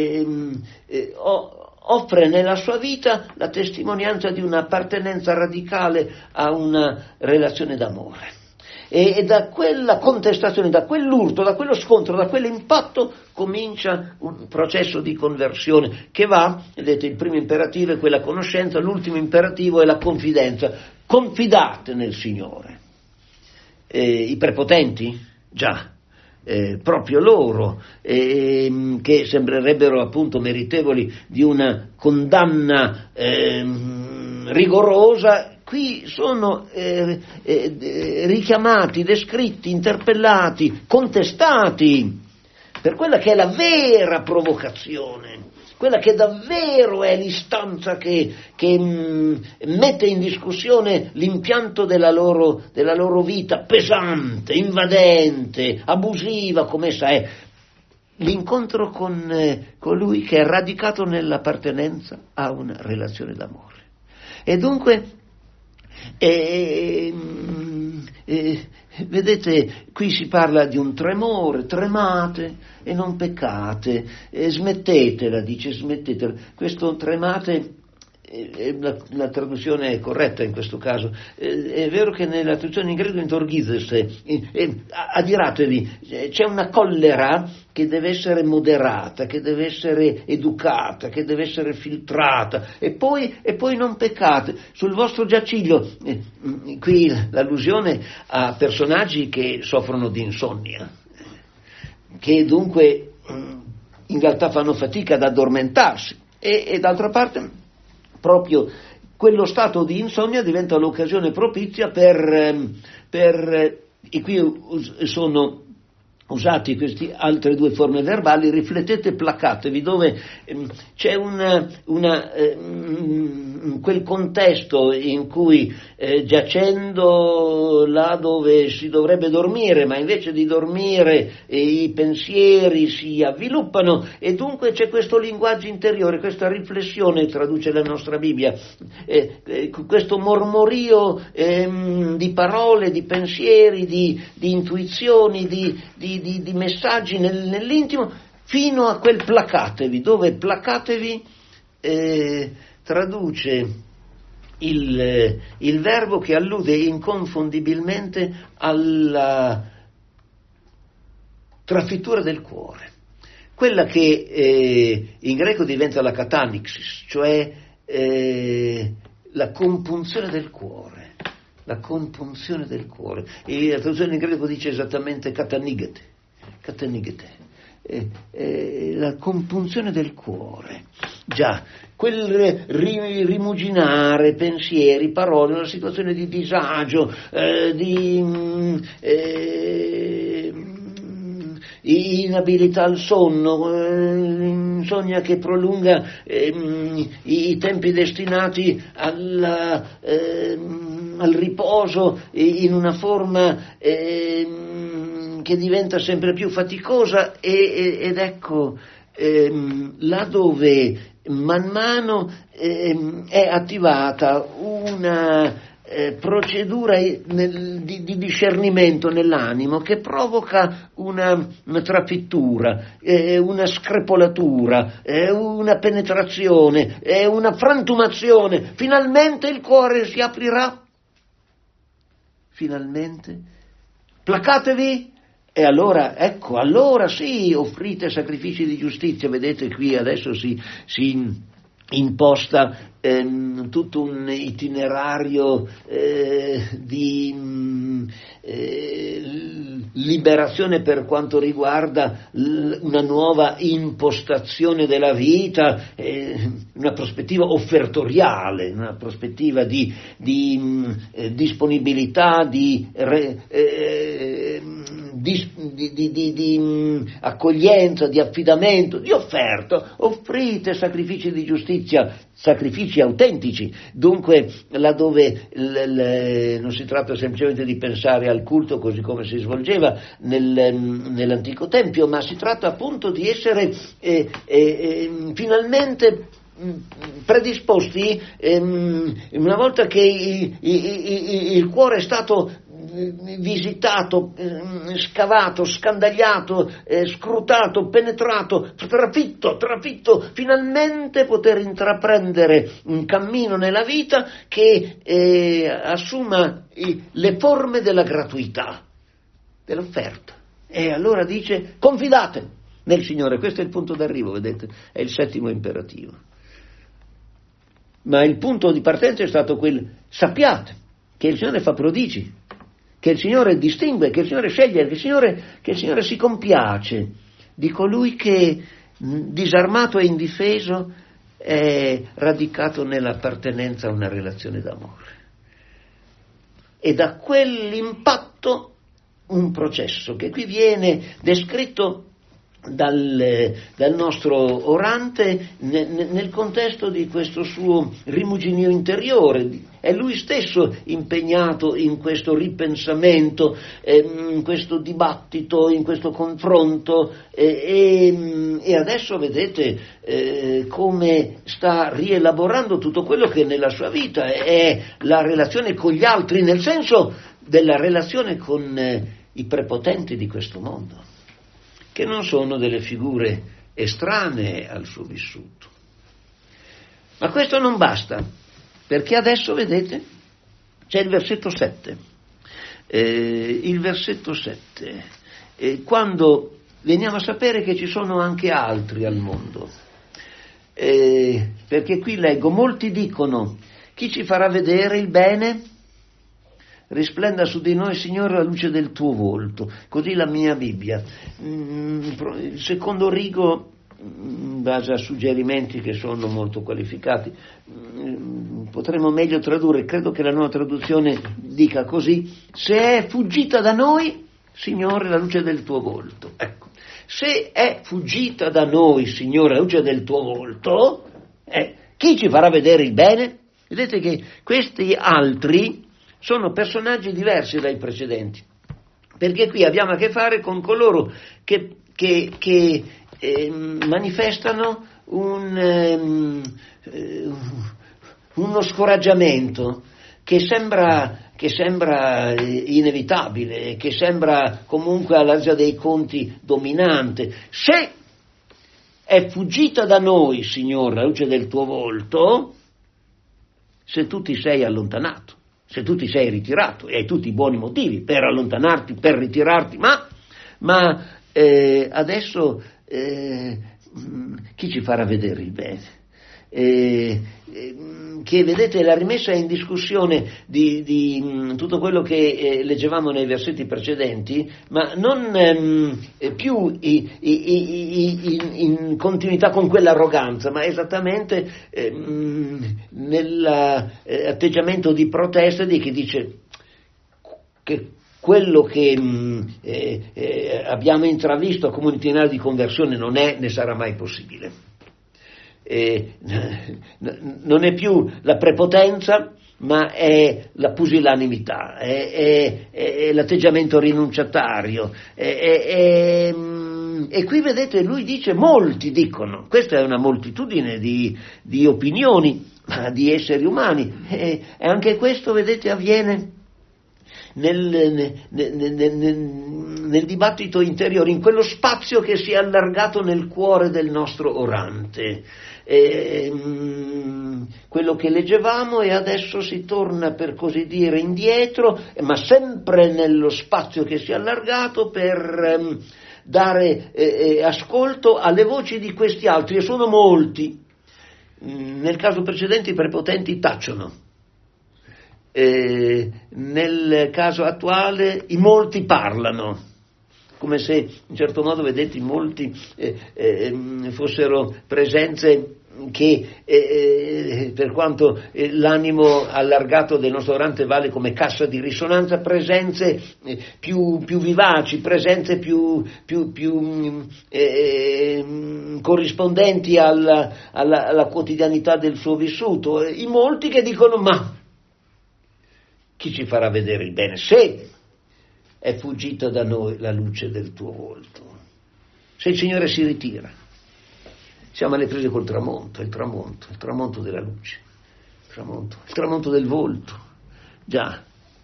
offre nella sua vita la testimonianza di un'appartenenza radicale a una relazione d'amore. E da quella contestazione, da quell'urto, da quello scontro, da quell'impatto comincia un processo di conversione che va, vedete, il primo imperativo è quella conoscenza, l'ultimo imperativo è la confidenza. Confidate nel Signore. I prepotenti? Già. Proprio loro, che sembrerebbero appunto meritevoli di una condanna rigorosa, qui sono richiamati, descritti, interpellati, contestati per quella che è la vera provocazione, quella che davvero è l'istanza che mette in discussione l'impianto della loro vita pesante, invadente, abusiva come essa è. L'incontro con colui che è radicato nell'appartenenza a una relazione d'amore. E dunque, vedete, qui si parla di un tremore, tremate e non peccate, smettetela, dice, smettetela. Questo tremate, la traduzione è corretta in questo caso, è vero che nella traduzione in greco intorghizese, adiratevi, c'è una collera che deve essere moderata, che deve essere educata, che deve essere filtrata, e poi non peccate. Sul vostro giaciglio, qui l'allusione a personaggi che soffrono di insonnia, che dunque in realtà fanno fatica ad addormentarsi, e d'altra parte proprio quello stato di insonnia diventa l'occasione propizia per e qui sono usati queste altre due forme verbali, riflettete e placatevi, dove c'è quel contesto in cui giacendo là dove si dovrebbe dormire, ma invece di dormire i pensieri si avviluppano, e dunque c'è questo linguaggio interiore, questa riflessione, traduce la nostra Bibbia, questo mormorio di parole, di pensieri, di intuizioni, di messaggi nell'intimo, fino a quel placatevi, dove placatevi traduce il verbo che allude inconfondibilmente alla trafittura del cuore, quella che in greco diventa la katanixis, cioè la compunzione del cuore. La compunzione del cuore, e la traduzione in greco dice esattamente katanigete, la compunzione del cuore, già, quel rimuginare pensieri, parole, una situazione di disagio, di inabilità al sonno, insonnia che prolunga i tempi destinati al riposo in una forma che diventa sempre più faticosa, ed ecco là dove man mano è attivata una procedura di discernimento nell'animo che provoca una trafittura, una screpolatura, una penetrazione, una frantumazione. Finalmente il cuore si aprirà, finalmente, placatevi, e allora, ecco, allora sì, offrite sacrifici di giustizia. Vedete qui adesso si imposta tutto un itinerario di liberazione per quanto riguarda una nuova impostazione della vita, una prospettiva offertoriale, una prospettiva di disponibilità, di accoglienza, di affidamento, di offerta. Offrite sacrifici di giustizia, sacrifici autentici. Dunque, laddove non si tratta semplicemente di pensare al culto così come si svolgeva nell'antico tempio, ma si tratta appunto di essere finalmente predisposti, una volta che il cuore è stato visitato, scavato, scandagliato, scrutato, penetrato, trafitto, finalmente poter intraprendere un cammino nella vita che assuma le forme della gratuità, dell'offerta. E allora dice: confidate nel Signore. Questo è il punto d'arrivo, vedete, è il 7° imperativo. Ma il punto di partenza è stato sappiate che il Signore fa prodigi, che il Signore distingue, che il Signore sceglie, che il Signore si compiace di colui che, disarmato e indifeso, è radicato nell'appartenenza a una relazione d'amore. E da quell'impatto un processo che qui viene descritto dal nostro orante nel contesto di questo suo rimuginio interiore. È lui stesso impegnato in questo ripensamento, in questo dibattito, in questo confronto, e adesso vedete come sta rielaborando tutto quello che nella sua vita è la relazione con gli altri, nel senso della relazione con i prepotenti di questo mondo, che non sono delle figure estranee al suo vissuto. Ma questo non basta, perché adesso, vedete, c'è il versetto 7. Il versetto 7, quando veniamo a sapere che ci sono anche altri al mondo. Perché qui leggo: molti dicono: chi ci farà vedere il bene? Risplenda su di noi, Signore, la luce del tuo volto. Così la mia Bibbia. Il secondo rigo, in base a suggerimenti che sono molto qualificati, potremmo meglio tradurre. Credo che la nuova traduzione dica così: se è fuggita da noi, Signore, la luce del tuo volto. Ecco, se è fuggita da noi, Signore, la luce del tuo volto, chi ci farà vedere il bene? Vedete che questi altri sono personaggi diversi dai precedenti, perché qui abbiamo a che fare con coloro che manifestano uno scoraggiamento che sembra inevitabile, che sembra comunque alla resa dei conti dominante. Se è fuggita da noi, Signore, la luce del tuo volto, se tu ti sei allontanato, se tu ti sei ritirato, e hai tutti i buoni motivi per allontanarti, per ritirarti, ma adesso chi ci farà vedere il bene? Che vedete, la rimessa in discussione di tutto quello che leggevamo nei versetti precedenti, ma non più in continuità con quell'arroganza, ma esattamente nell'atteggiamento di protesta di chi dice che quello che abbiamo intravisto come un itinerario di conversione non è né sarà mai possibile. Non è più la prepotenza, ma è la pusillanimità, è l'atteggiamento rinunciatario. E qui vedete, lui dice: molti dicono. Questa è una moltitudine di opinioni, di esseri umani, e anche questo, vedete, avviene nel dibattito interiore, in quello spazio che si è allargato nel cuore del nostro orante. Quello che leggevamo, e adesso si torna, per così dire, indietro, ma sempre nello spazio che si è allargato, per dare ascolto alle voci di questi altri, e sono molti. Nel caso precedente i prepotenti tacciono, nel caso attuale i molti parlano. come se in certo modo, vedete, molti fossero presenze che per quanto l'animo allargato del nostro orante vale come cassa di risonanza, presenze più vivaci, presenze più corrispondenti alla quotidianità del suo vissuto. I molti che dicono: ma chi ci farà vedere il bene se è fuggita da noi la luce del tuo volto, se il Signore si ritira? Siamo alle prese col tramonto, il tramonto della luce, il tramonto del volto. Già,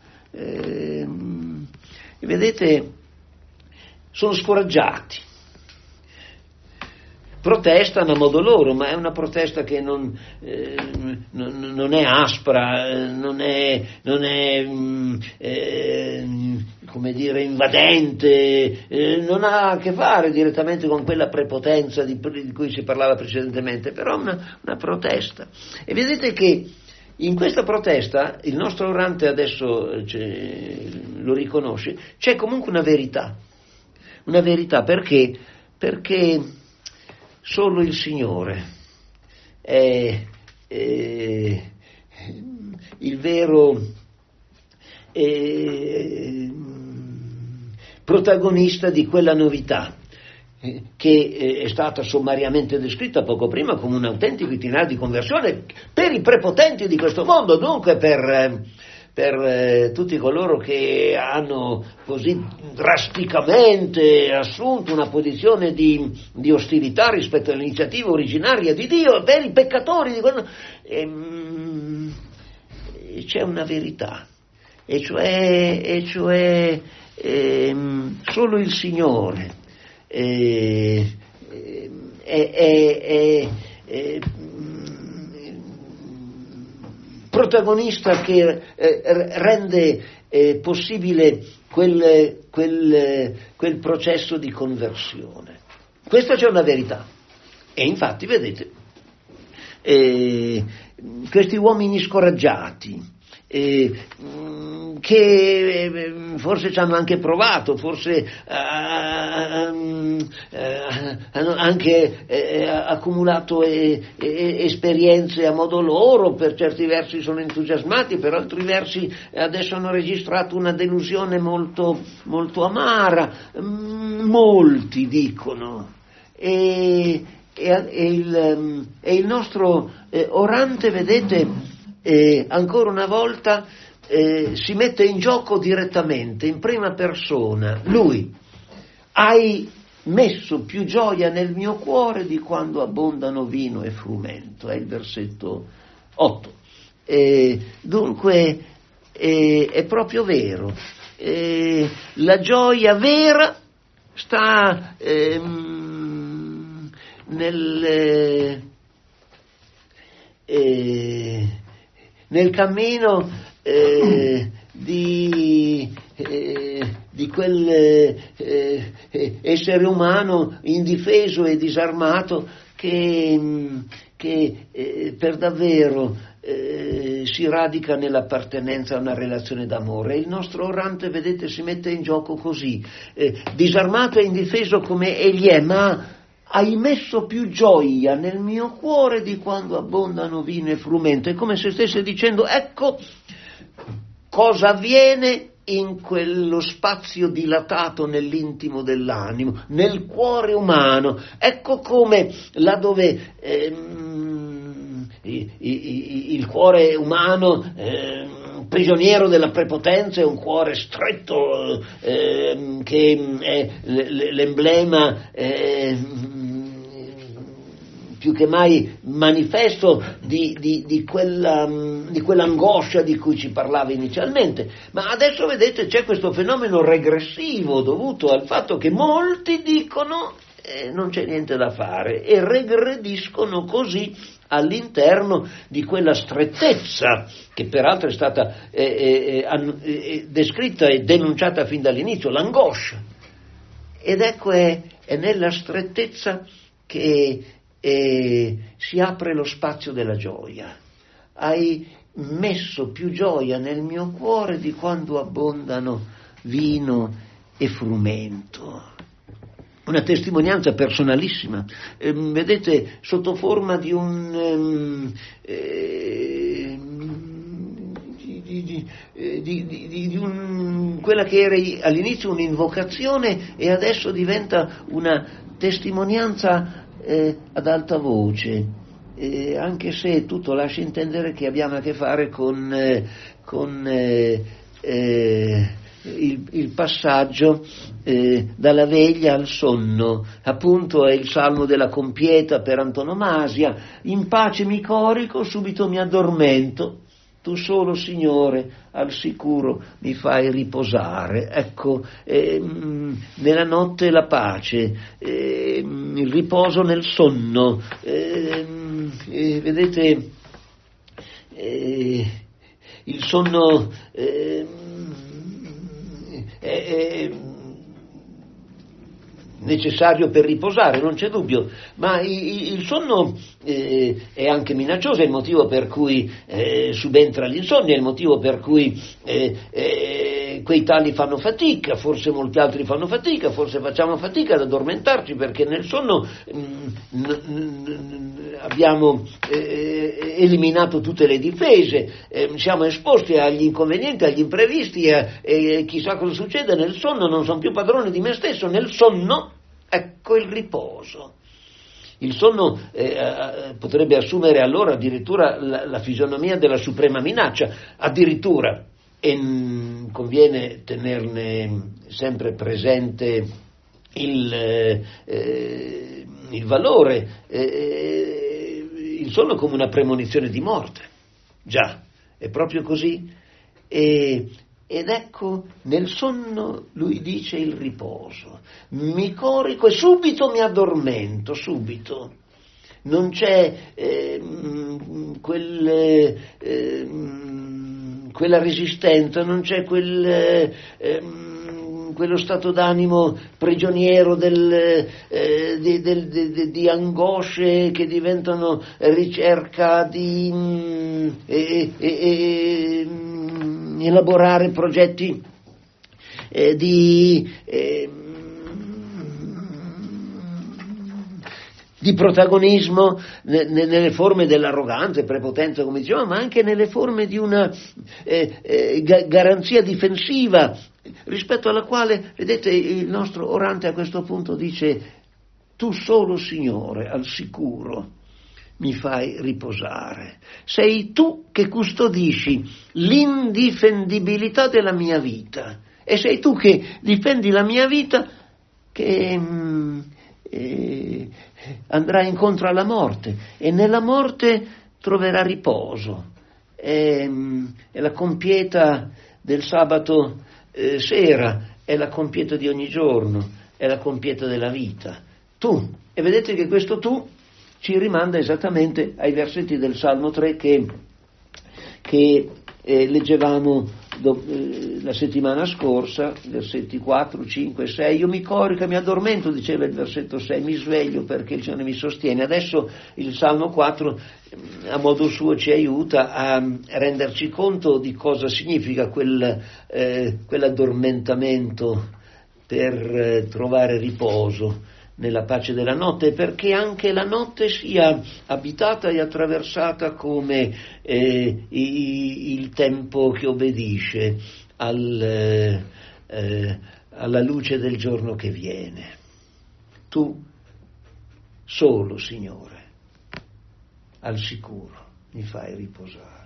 vedete, sono scoraggiati, protestano a modo loro, ma è una protesta che non è aspra, non è come dire, invadente, non ha a che fare direttamente con quella prepotenza di cui si parlava precedentemente, però una protesta. E vedete che in questa protesta il nostro orante adesso lo riconosce, c'è comunque una verità perché solo il Signore è il vero protagonista di quella novità che è stata sommariamente descritta poco prima come un autentico itinerario di conversione per i prepotenti di questo mondo, dunque per tutti coloro che hanno così drasticamente assunto una posizione di ostilità rispetto all'iniziativa originaria di Dio, per i peccatori di quello. C'è una verità, e cioè solo il Signore è protagonista che rende possibile quel processo di conversione. Questa c'è una verità. E infatti, vedete, questi uomini scoraggiati, che forse ci hanno anche provato, forse hanno anche accumulato esperienze a modo loro, per certi versi sono entusiasmati, per altri versi adesso hanno registrato una delusione molto, molto amara, molti dicono, e il nostro orante, vedete, ancora una volta si mette in gioco direttamente, in prima persona. Lui: hai messo più gioia nel mio cuore di quando abbondano vino e frumento, è il versetto 8. Dunque è proprio vero, la gioia vera sta nel cammino di quel essere umano indifeso e disarmato che per davvero si radica nell'appartenenza a una relazione d'amore. Il nostro orante, vedete, si mette in gioco così, disarmato e indifeso come egli è, ma hai messo più gioia nel mio cuore di quando abbondano vino e frumento. È come se stesse dicendo: ecco cosa avviene in quello spazio dilatato nell'intimo dell'animo, nel cuore umano. Ecco come là dove il cuore umano, prigioniero della prepotenza, è un cuore stretto, che è l'emblema più che mai manifesto di quell'angoscia di cui ci parlava inizialmente. Ma adesso, vedete, c'è questo fenomeno regressivo dovuto al fatto che molti dicono non c'è niente da fare, e regrediscono così all'interno di quella strettezza che peraltro è stata descritta e denunciata fin dall'inizio, l'angoscia. Ed ecco, è nella strettezza che si apre lo spazio della gioia. Hai messo più gioia nel mio cuore di quando abbondano vino e frumento. Una testimonianza personalissima, vedete, sotto forma di quella che era all'inizio un'invocazione e adesso diventa una testimonianza ad alta voce, anche se tutto lascia intendere che abbiamo a che fare con il passaggio dalla veglia al sonno. Appunto è il salmo della compieta per antonomasia: in pace mi corico, subito mi addormento, tu solo Signore al sicuro mi fai riposare. Ecco, nella notte la pace, il riposo nel sonno, vedete, il sonno è necessario per riposare, non c'è dubbio, ma il sonno è anche minaccioso, è il motivo per cui subentra l'insonnia, è il motivo per cui quei tali fanno fatica, forse molti altri fanno fatica, forse facciamo fatica ad addormentarci, perché nel sonno abbiamo eliminato tutte le difese, siamo esposti agli inconvenienti, agli imprevisti, e chissà cosa succede nel sonno, non sono più padrone di me stesso, nel sonno ecco il riposo. Il sonno potrebbe assumere allora addirittura la fisionomia della suprema minaccia, addirittura, e conviene tenerne sempre presente il valore, il sonno come una premonizione di morte. Già, è proprio così. Ed ecco, nel sonno lui dice il riposo. Mi corico e subito mi addormento, subito. Non c'è quella resistenza, non c'è quello stato d'animo prigioniero di angosce che diventano ricerca di elaborare progetti di protagonismo nelle forme dell'arroganza e prepotenza, come dicevamo, ma anche nelle forme di una garanzia difensiva, rispetto alla quale, vedete, il nostro orante a questo punto dice: tu solo Signore al sicuro mi fai riposare, sei tu che custodisci l'indifendibilità della mia vita, e sei tu che difendi la mia vita, che andrà incontro alla morte, e nella morte troverà riposo. È la compieta del sabato sera, è la compieta di ogni giorno, è la compieta della vita. Tu, e vedete che questo tu ci rimanda esattamente ai versetti del Salmo 3 che leggevamo la settimana scorsa, versetti 4, 5, 6. Io mi corico e mi addormento, diceva il versetto 6, mi sveglio perché il Signore mi sostiene. Adesso il Salmo 4 a modo suo ci aiuta a renderci conto di cosa significa quell'addormentamento per trovare riposo nella pace della notte, perché anche la notte sia abitata e attraversata come il tempo che obbedisce alla luce del giorno che viene. Tu solo, Signore, al sicuro mi fai riposare.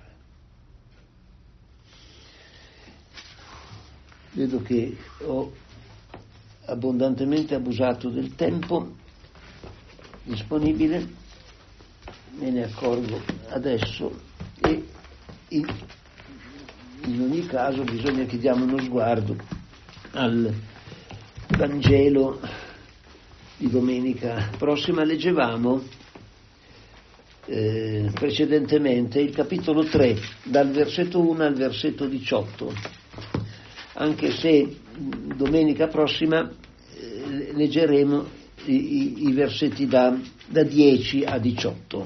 Vedo che ho abbondantemente abusato del tempo disponibile, me ne accorgo adesso, e in ogni caso bisogna che diamo uno sguardo al Vangelo di domenica prossima. Leggevamo precedentemente il capitolo 3 dal versetto 1 al versetto 18, anche se domenica prossima leggeremo i versetti da 10 a 18.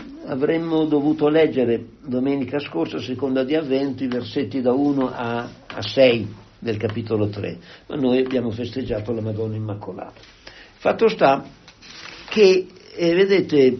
Avremmo dovuto leggere domenica scorsa, seconda di Avvento, i versetti da 1 a a 6 del capitolo 3, ma noi abbiamo festeggiato la Madonna Immacolata. Fatto sta che, vedete,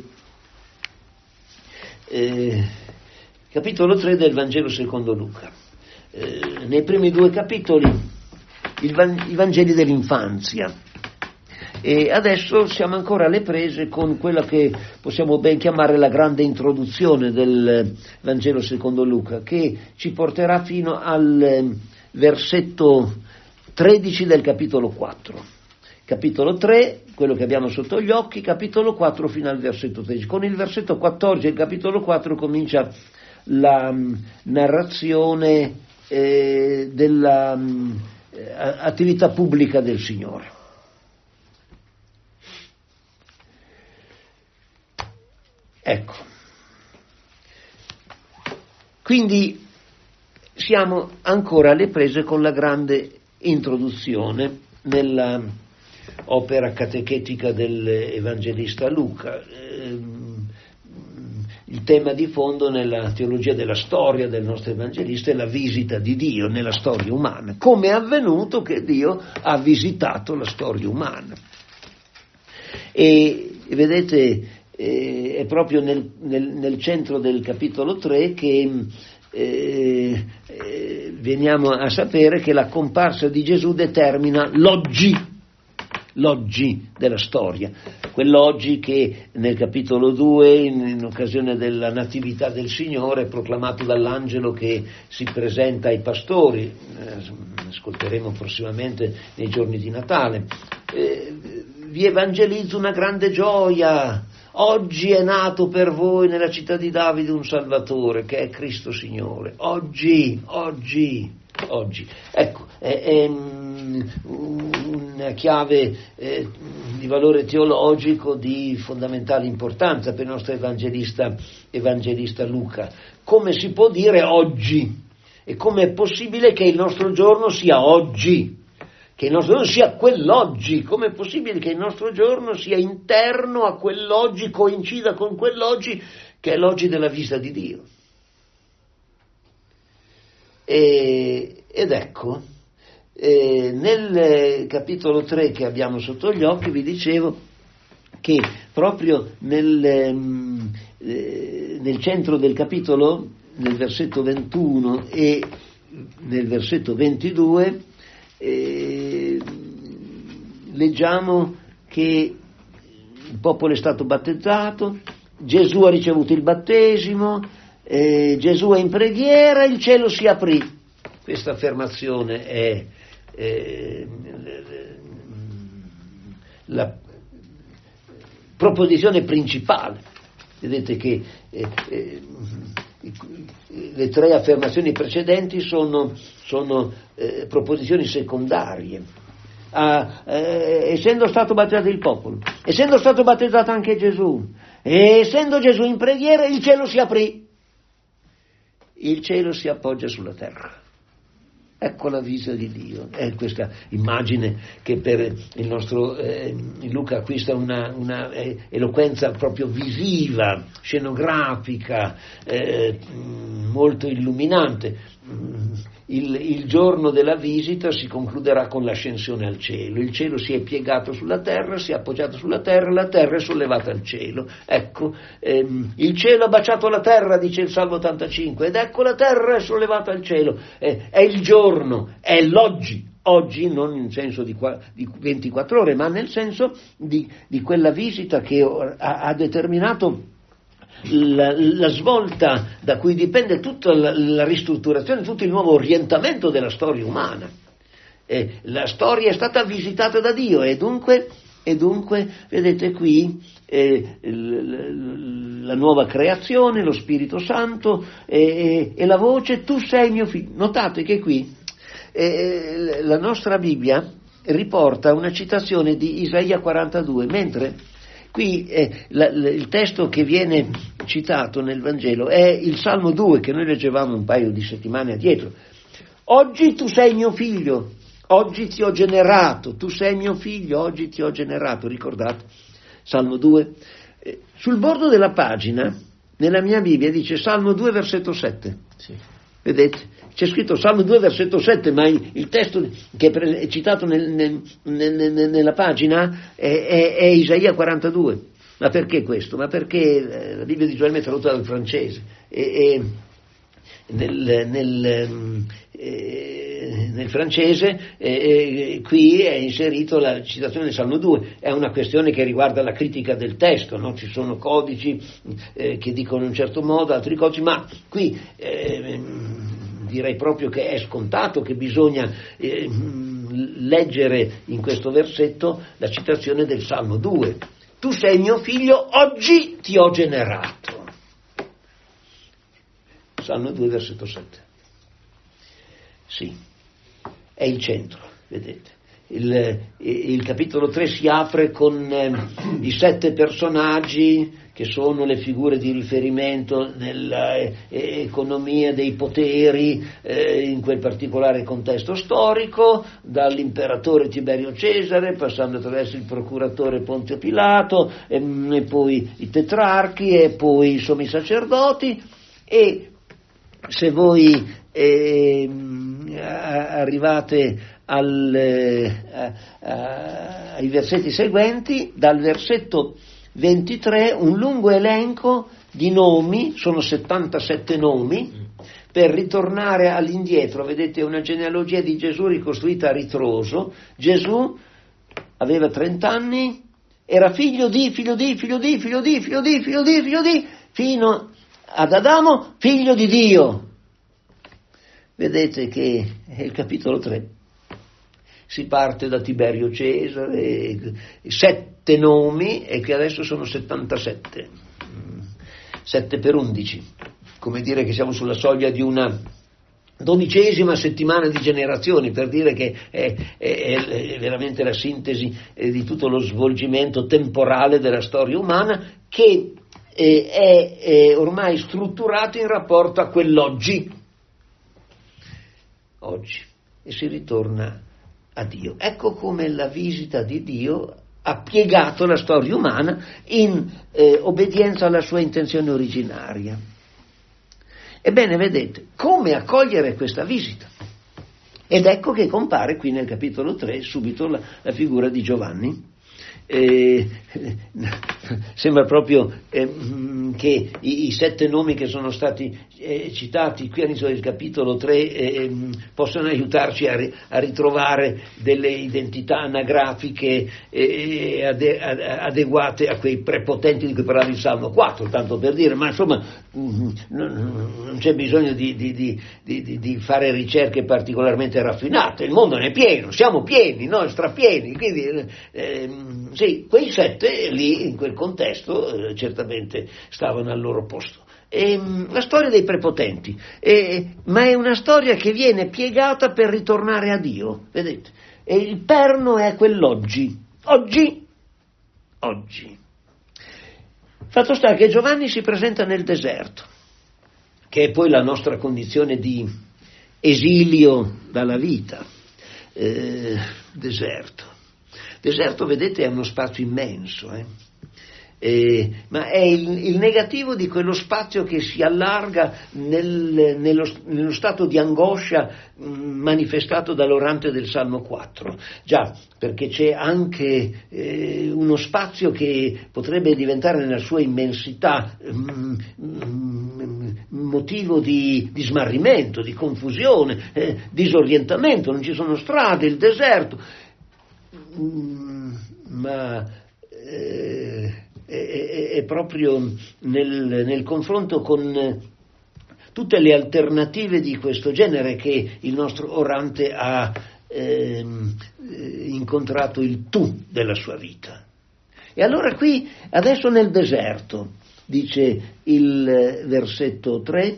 capitolo 3 del Vangelo secondo Luca, nei primi 2 capitoli i Vangeli dell'infanzia, e adesso siamo ancora alle prese con quella che possiamo ben chiamare la grande introduzione del Vangelo secondo Luca, che ci porterà fino al versetto 13 del capitolo 4. Capitolo 3, quello che abbiamo sotto gli occhi, capitolo 4 fino al versetto 13. Con il versetto 14 del capitolo 4 comincia la narrazione della attività pubblica del Signore. Ecco, quindi siamo ancora alle prese con la grande introduzione nella opera catechetica dell'Evangelista Luca. Il tema di fondo nella teologia della storia del nostro Evangelista è la visita di Dio nella storia umana. Come è avvenuto che Dio ha visitato la storia umana? E vedete, è proprio nel centro del capitolo 3 che veniamo a sapere che la comparsa di Gesù determina l'oggi della storia, quell'oggi che nel capitolo 2, in occasione della natività del Signore, è proclamato dall'angelo che si presenta ai pastori, ascolteremo prossimamente nei giorni di Natale. Vi evangelizzo una grande gioia: oggi è nato per voi nella città di Davide un Salvatore, che è Cristo Signore. Oggi. Ecco, è una chiave di valore teologico di fondamentale importanza per il nostro evangelista Luca. Come si può dire oggi? E come è possibile che il nostro giorno sia oggi? Che il nostro giorno sia quell'oggi? Come è possibile che il nostro giorno sia interno a quell'oggi, coincida con quell'oggi che è l'oggi della visita di Dio? Ed ecco, nel capitolo 3 che abbiamo sotto gli occhi vi dicevo che proprio nel centro del capitolo, nel versetto 21 e nel versetto 22, leggiamo che il popolo è stato battezzato, Gesù ha ricevuto il battesimo, Gesù è in preghiera, il cielo si aprì. Questa affermazione è la proposizione principale. Vedete che le 3 affermazioni precedenti sono proposizioni secondarie. Essendo stato battezzato il popolo, essendo stato battezzato anche Gesù, e essendo Gesù in preghiera, il cielo si aprì. Il cielo si appoggia sulla terra. Ecco la visita di Dio. È questa immagine che per il nostro Luca acquista una eloquenza proprio visiva, scenografica, molto illuminante. Il giorno della visita si concluderà con l'ascensione al cielo. Il cielo si è piegato sulla terra, si è appoggiato sulla terra, la terra è sollevata al cielo. Ecco, il cielo ha baciato la terra, dice il Salmo 85, ed ecco la terra è sollevata al cielo. È il giorno, è l'oggi. Oggi non in senso di 24 ore, ma nel senso di quella visita che ha determinato la svolta da cui dipende tutta la ristrutturazione, tutto il nuovo orientamento della storia umana. La storia è stata visitata da Dio e dunque vedete qui la nuova creazione, lo Spirito Santo e la voce: tu sei mio figlio. Notate che qui la nostra Bibbia riporta una citazione di Isaia 42, mentre qui il testo che viene citato nel Vangelo è il Salmo 2 che noi leggevamo un paio di settimane addietro. Oggi tu sei mio figlio, oggi ti ho generato, tu sei mio figlio, oggi ti ho generato, ricordate? Salmo 2. Sul bordo della pagina, nella mia Bibbia dice Salmo 2 versetto 7. Sì. Vedete? C'è scritto Salmo 2, versetto 7, ma il testo che è citato nella pagina è Isaia 42. Ma perché questo? Ma perché la Bibbia di Gioele è tradotta dal francese e nel francese qui è inserito la citazione del Salmo 2. È una questione che riguarda la critica del testo, no? Ci sono codici che dicono in un certo modo, altri codici, ma qui direi proprio che è scontato che bisogna leggere in questo versetto la citazione del Salmo 2. Tu sei mio figlio, oggi ti ho generato. Salmo 2, versetto 7. Sì, è il centro, vedete. Il capitolo 3 si apre con i 7 personaggi che sono le figure di riferimento nell'economia dei poteri in quel particolare contesto storico, dall'imperatore Tiberio Cesare, passando attraverso il procuratore Pontio Pilato, e poi i tetrarchi, e poi insomma i sacerdoti. E se voi arrivate ai versetti seguenti, dal versetto 23 un lungo elenco di nomi, sono 77 nomi, per ritornare all'indietro. Vedete, una genealogia di Gesù ricostruita a ritroso. Gesù aveva 30 anni, era figlio di, fino ad Adamo, figlio di Dio. Vedete che è il capitolo 3. Si parte da Tiberio Cesare, 7 nomi, e che adesso sono 77. 7 per 11. Come dire che siamo sulla soglia di una 12ª settimana di generazioni, per dire che è veramente la sintesi di tutto lo svolgimento temporale della storia umana, che è ormai strutturato in rapporto a quell'oggi. Oggi. E si ritorna a Dio. Ecco come la visita di Dio ha piegato la storia umana in obbedienza alla sua intenzione originaria. Ebbene, vedete, come accogliere questa visita? Ed ecco che compare qui nel capitolo 3 subito la figura di Giovanni. Sembra proprio che i 7 nomi che sono stati citati qui all'inizio del capitolo 3 possono aiutarci a ritrovare delle identità anagrafiche adeguate a quei prepotenti di cui parlava il Salmo 4, tanto per dire, ma insomma non c'è bisogno di fare ricerche particolarmente raffinate, il mondo ne è pieno, siamo pieni, noi strapieni, quindi sì, quei 7 lì in quel contesto certamente stavano al loro posto. La storia dei prepotenti, ma è una storia che viene piegata per ritornare a Dio, vedete? E il perno è quell'oggi. Oggi. Fatto sta che Giovanni si presenta nel deserto, che è poi la nostra condizione di esilio dalla vita. Deserto, vedete, è uno spazio immenso, ma è il negativo di quello spazio che si allarga nello stato di angoscia manifestato dall'orante del Salmo 4. Già, perché c'è anche uno spazio che potrebbe diventare nella sua immensità motivo di smarrimento, di confusione, disorientamento, non ci sono strade, il deserto. Ma è proprio nel confronto con tutte le alternative di questo genere che il nostro orante ha incontrato il tu della sua vita. E allora qui, adesso nel deserto, dice il versetto 3,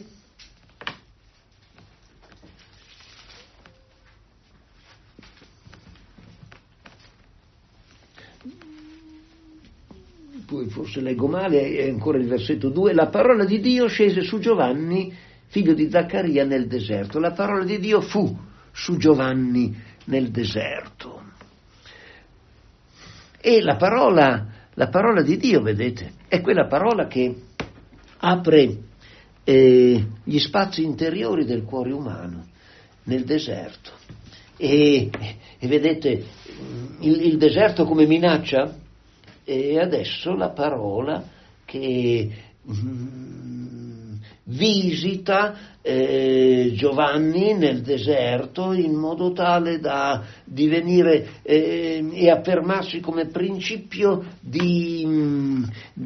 poi forse leggo male, è ancora il versetto 2, la parola di Dio scese su Giovanni, figlio di Zaccaria, nel deserto. La parola di Dio fu su Giovanni nel deserto. E la parola di Dio, vedete, è quella parola che apre gli spazi interiori del cuore umano nel deserto. E vedete il deserto come minaccia? E adesso la parola che visita Giovanni nel deserto in modo tale da divenire e affermarsi come principio di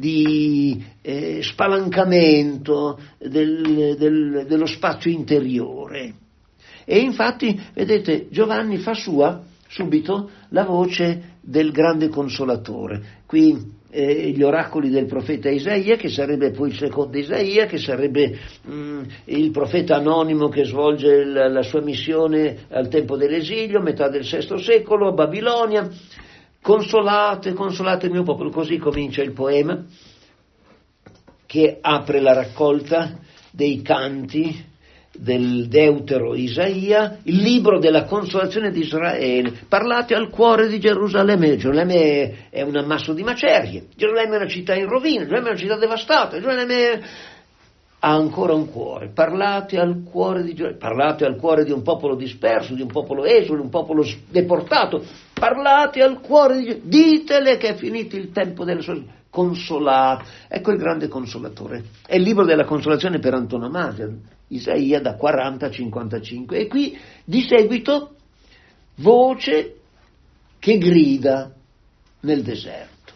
spalancamento dello spazio interiore. E infatti, vedete, Giovanni fa sua subito la voce del grande consolatore. Qui gli oracoli del profeta Isaia, che sarebbe poi il secondo Isaia, che sarebbe il profeta anonimo che svolge la sua missione al tempo dell'esilio, metà del VI secolo, a Babilonia. Consolate, consolate il mio popolo. Così comincia il poema che apre la raccolta dei canti del deutero Isaia, il libro della consolazione di Israele. Parlate al cuore di Gerusalemme. Gerusalemme è un ammasso di macerie, Gerusalemme è una città in rovina, Gerusalemme è una città devastata, Gerusalemme ha ancora un cuore. Parlate al cuore di Gerusalemme, parlate al cuore di un popolo disperso, di un popolo esule, un popolo deportato. Parlate al cuore di Gerusalemme, ditele che è finito il tempo della sua consolate. Ecco il grande consolatore. È il libro della consolazione per antonomasia, Isaia da 40 a 55. E qui di seguito voce che grida nel deserto.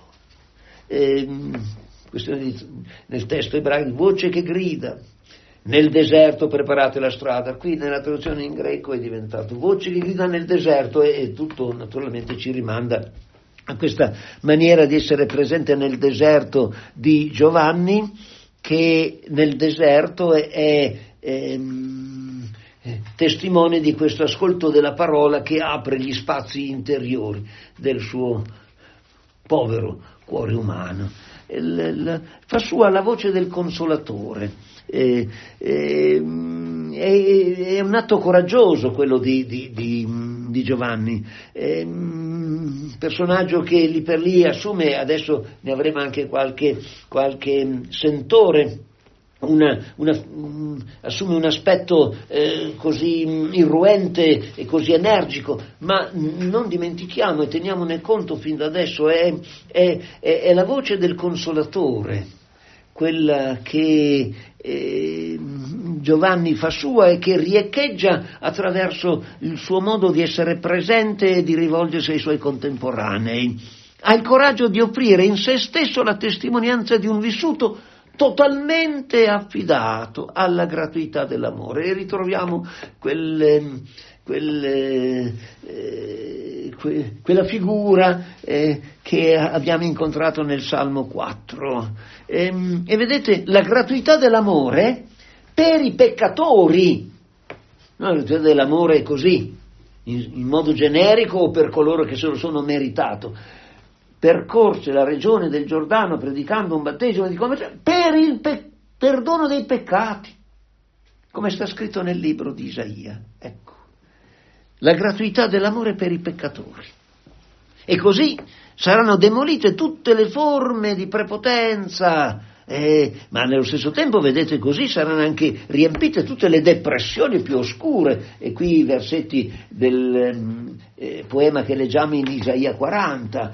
Nel testo ebraico, voce che grida nel deserto, preparate la strada. Qui nella traduzione in greco è diventato voce che grida nel deserto, e tutto naturalmente ci rimanda a questa maniera di essere presente nel deserto di Giovanni, che nel deserto è testimone di questo ascolto della parola che apre gli spazi interiori del suo povero cuore umano. Fa sua la voce del consolatore. È un atto coraggioso quello di Giovanni, personaggio che lì per lì assume, adesso ne avremo anche qualche sentore, assume un aspetto così irruente e così energico, ma non dimentichiamo e teniamone conto fin da adesso, è la voce del consolatore, quella che Giovanni fa sua e che riecheggia attraverso il suo modo di essere presente e di rivolgersi ai suoi contemporanei. Ha il coraggio di offrire in se stesso la testimonianza di un vissuto totalmente affidato alla gratuità dell'amore, e ritroviamo quella figura che abbiamo incontrato nel Salmo 4. E vedete, la gratuità dell'amore per i peccatori, no, la gratuità dell'amore è così, in modo generico, o per coloro che se lo sono meritato. Percorse la regione del Giordano predicando un battesimo di conversione per il perdono dei peccati, come sta scritto nel libro di Isaia. Ecco, la gratuità dell'amore per i peccatori. E così saranno demolite tutte le forme di prepotenza, ma nello stesso tempo, vedete, così saranno anche riempite tutte le depressioni più oscure. E qui i versetti del poema che leggiamo in Isaia 40,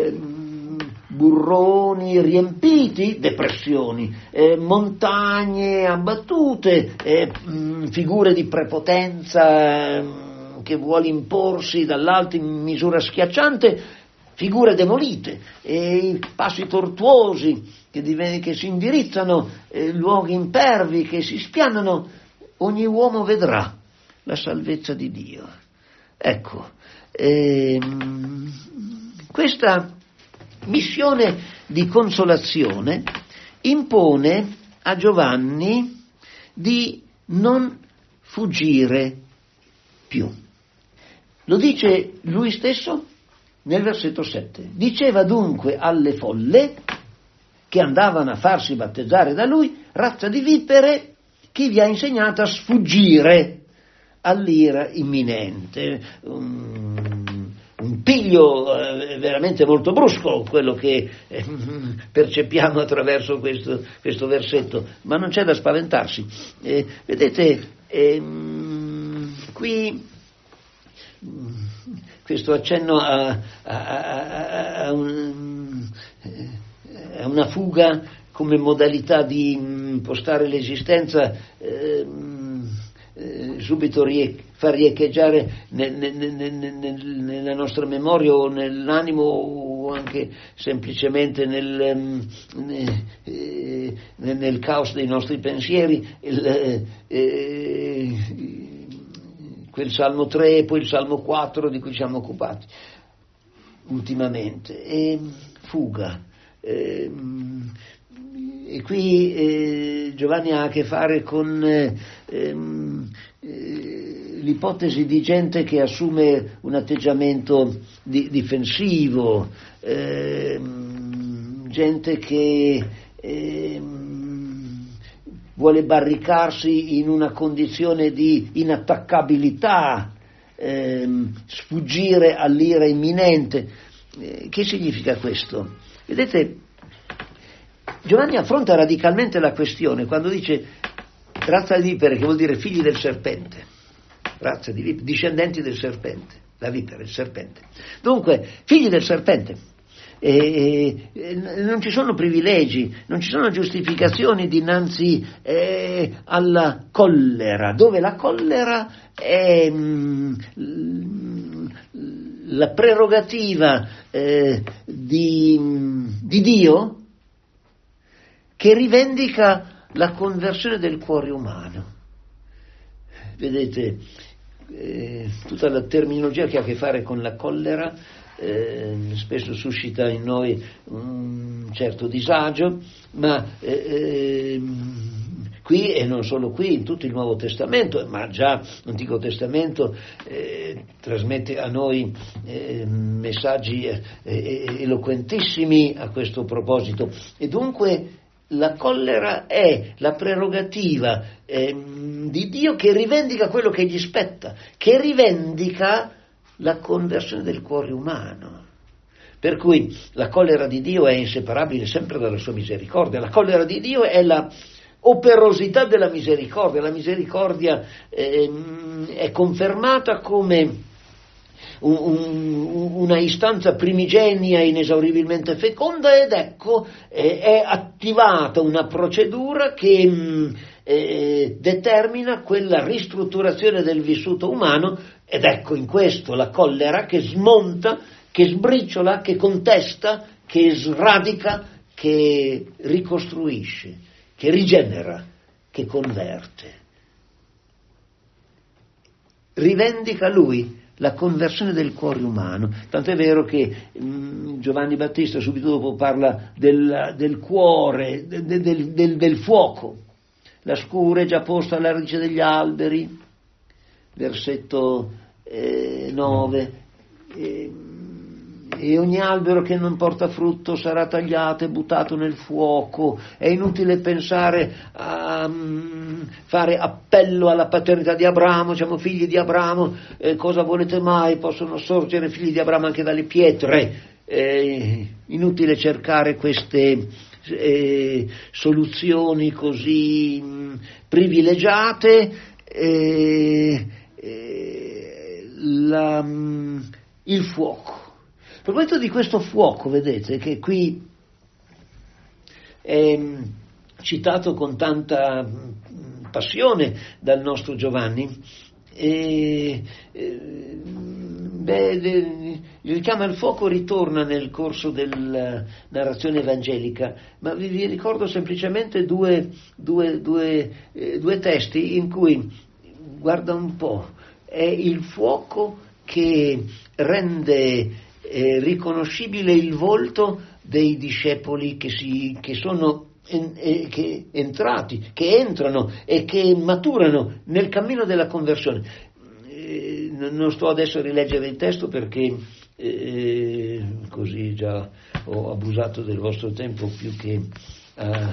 burroni riempiti, depressioni, montagne abbattute, figure di prepotenza che vuole imporsi dall'alto in misura schiacciante, figure demolite, e passi tortuosi che si indirizzano, luoghi impervi che si spianano. Ogni uomo vedrà la salvezza di Dio. Ecco, questa missione di consolazione impone a Giovanni di non fuggire più. Lo dice lui stesso nel versetto 7. Diceva dunque alle folle che andavano a farsi battezzare da lui: razza di vipere, chi vi ha insegnato a sfuggire all'ira imminente? Un piglio veramente molto brusco quello che percepiamo attraverso questo versetto, ma non c'è da spaventarsi. Vedete, qui questo accenno a una fuga come modalità di impostare l'esistenza subito fa riecheggiare nella nostra memoria o nell'animo o anche semplicemente nel caos dei nostri pensieri quel Salmo 3 e poi il Salmo 4 di cui siamo occupati ultimamente. Fuga. E qui Giovanni ha a che fare con l'ipotesi di gente che assume un atteggiamento difensivo, gente che vuole barricarsi in una condizione di inattaccabilità, sfuggire all'ira imminente. Che significa questo? Vedete, Giovanni affronta radicalmente la questione quando dice razza di vipere, che vuol dire figli del serpente, razza di vipere, discendenti del serpente, la vipera, il serpente. Dunque, figli del serpente. Non ci sono privilegi, non ci sono giustificazioni dinanzi alla collera, dove la collera è la prerogativa di Dio, che rivendica la conversione del cuore umano. Vedete, tutta la terminologia che ha a che fare con la collera spesso suscita in noi un certo disagio, ma qui e non solo qui, in tutto il Nuovo Testamento, ma già l'Antico Testamento trasmette a noi messaggi eloquentissimi a questo proposito. E dunque la collera è la prerogativa di Dio, che rivendica quello che gli spetta, che rivendica la conversione del cuore umano. Per cui la collera di Dio è inseparabile sempre dalla sua misericordia. La collera di Dio è la operosità della misericordia. La misericordia è confermata come una istanza primigenia inesauribilmente feconda, ed ecco è attivata una procedura che determina quella ristrutturazione del vissuto umano, ed ecco in questo la collera che smonta, che sbriciola, che contesta, che sradica, che ricostruisce, che rigenera, che converte. Rivendica lui la conversione del cuore umano, tanto è vero che Giovanni Battista subito dopo parla del cuore, del fuoco. La scure è già posta alla radice degli alberi, versetto 9, e ogni albero che non porta frutto sarà tagliato e buttato nel fuoco. È inutile pensare a fare appello alla paternità di Abramo, siamo figli di Abramo, cosa volete mai? Possono sorgere figli di Abramo anche dalle pietre. Inutile cercare queste soluzioni così privilegiate. Il fuoco. A proposito di questo fuoco, vedete che qui è citato con tanta passione dal nostro Giovanni, il richiamo al fuoco ritorna nel corso della narrazione evangelica, ma vi ricordo semplicemente due testi in cui, guarda un po', è il fuoco che rende riconoscibile il volto dei discepoli che sono entrati, che entrano e che maturano nel cammino della conversione. Non sto adesso a rileggere il testo perché così già ho abusato del vostro tempo più che a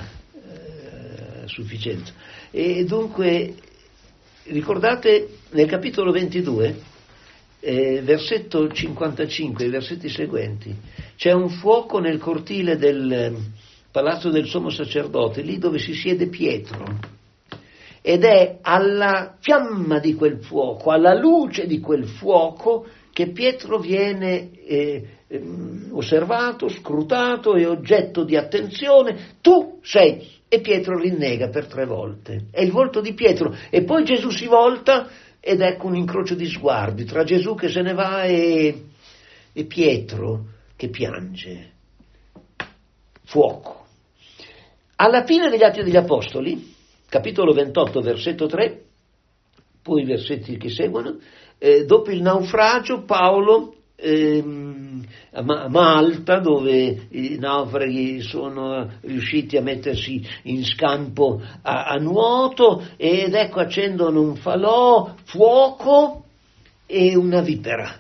sufficienza. E dunque ricordate nel capitolo 22 versetto 55, i versetti seguenti. C'è un fuoco nel cortile del palazzo del sommo sacerdote, lì dove si siede Pietro, ed è alla fiamma di quel fuoco, alla luce di quel fuoco, che Pietro viene osservato, scrutato e oggetto di attenzione. Tu sei, e Pietro rinnega per 3 volte. È il volto di Pietro, e poi Gesù si volta ed ecco un incrocio di sguardi tra Gesù che se ne va e Pietro che piange. Fuoco. Alla fine degli Atti degli Apostoli, capitolo 28, versetto 3, poi i versetti che seguono, dopo il naufragio Paolo a Malta, dove i naufraghi sono riusciti a mettersi in scampo a nuoto, ed ecco accendono un falò, fuoco e una vipera,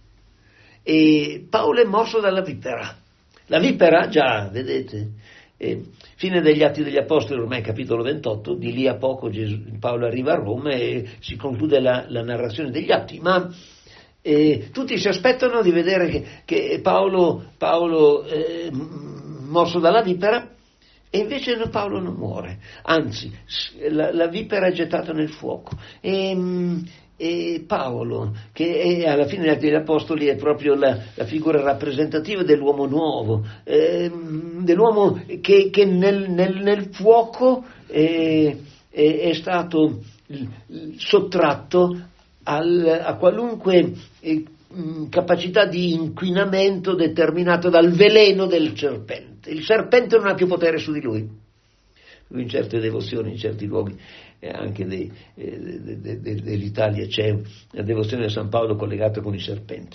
e Paolo è morso dalla vipera. La vipera, già vedete, fine degli Atti degli Apostoli, ormai capitolo 28, di lì a poco Paolo arriva a Roma e si conclude la narrazione degli Atti, ma tutti si aspettano di vedere che Paolo morso dalla vipera, e invece Paolo non muore, anzi la vipera è gettata nel fuoco, e Paolo, che alla fine degli Atti degli Apostoli è proprio la figura rappresentativa dell'uomo nuovo, dell'uomo che nel fuoco è stato sottratto a qualunque capacità di inquinamento determinato dal veleno del serpente. Il serpente non ha più potere su di lui. In certe devozioni, in certi luoghi anche dell'Italia c'è la devozione di San Paolo collegata con i serpenti,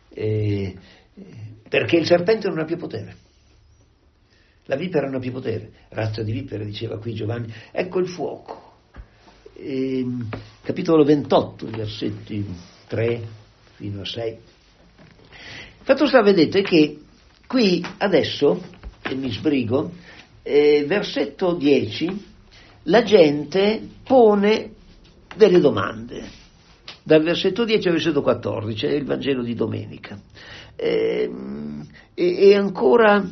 perché il serpente non ha più potere, la vipera non ha più potere, razza di vipera, diceva qui Giovanni. Ecco il fuoco. Capitolo 28, versetti 3 fino a 6. Fatto sta, vedete che qui adesso, e mi sbrigo, versetto 10, la gente pone delle domande, dal versetto 10 al versetto 14, è il Vangelo di domenica, e ancora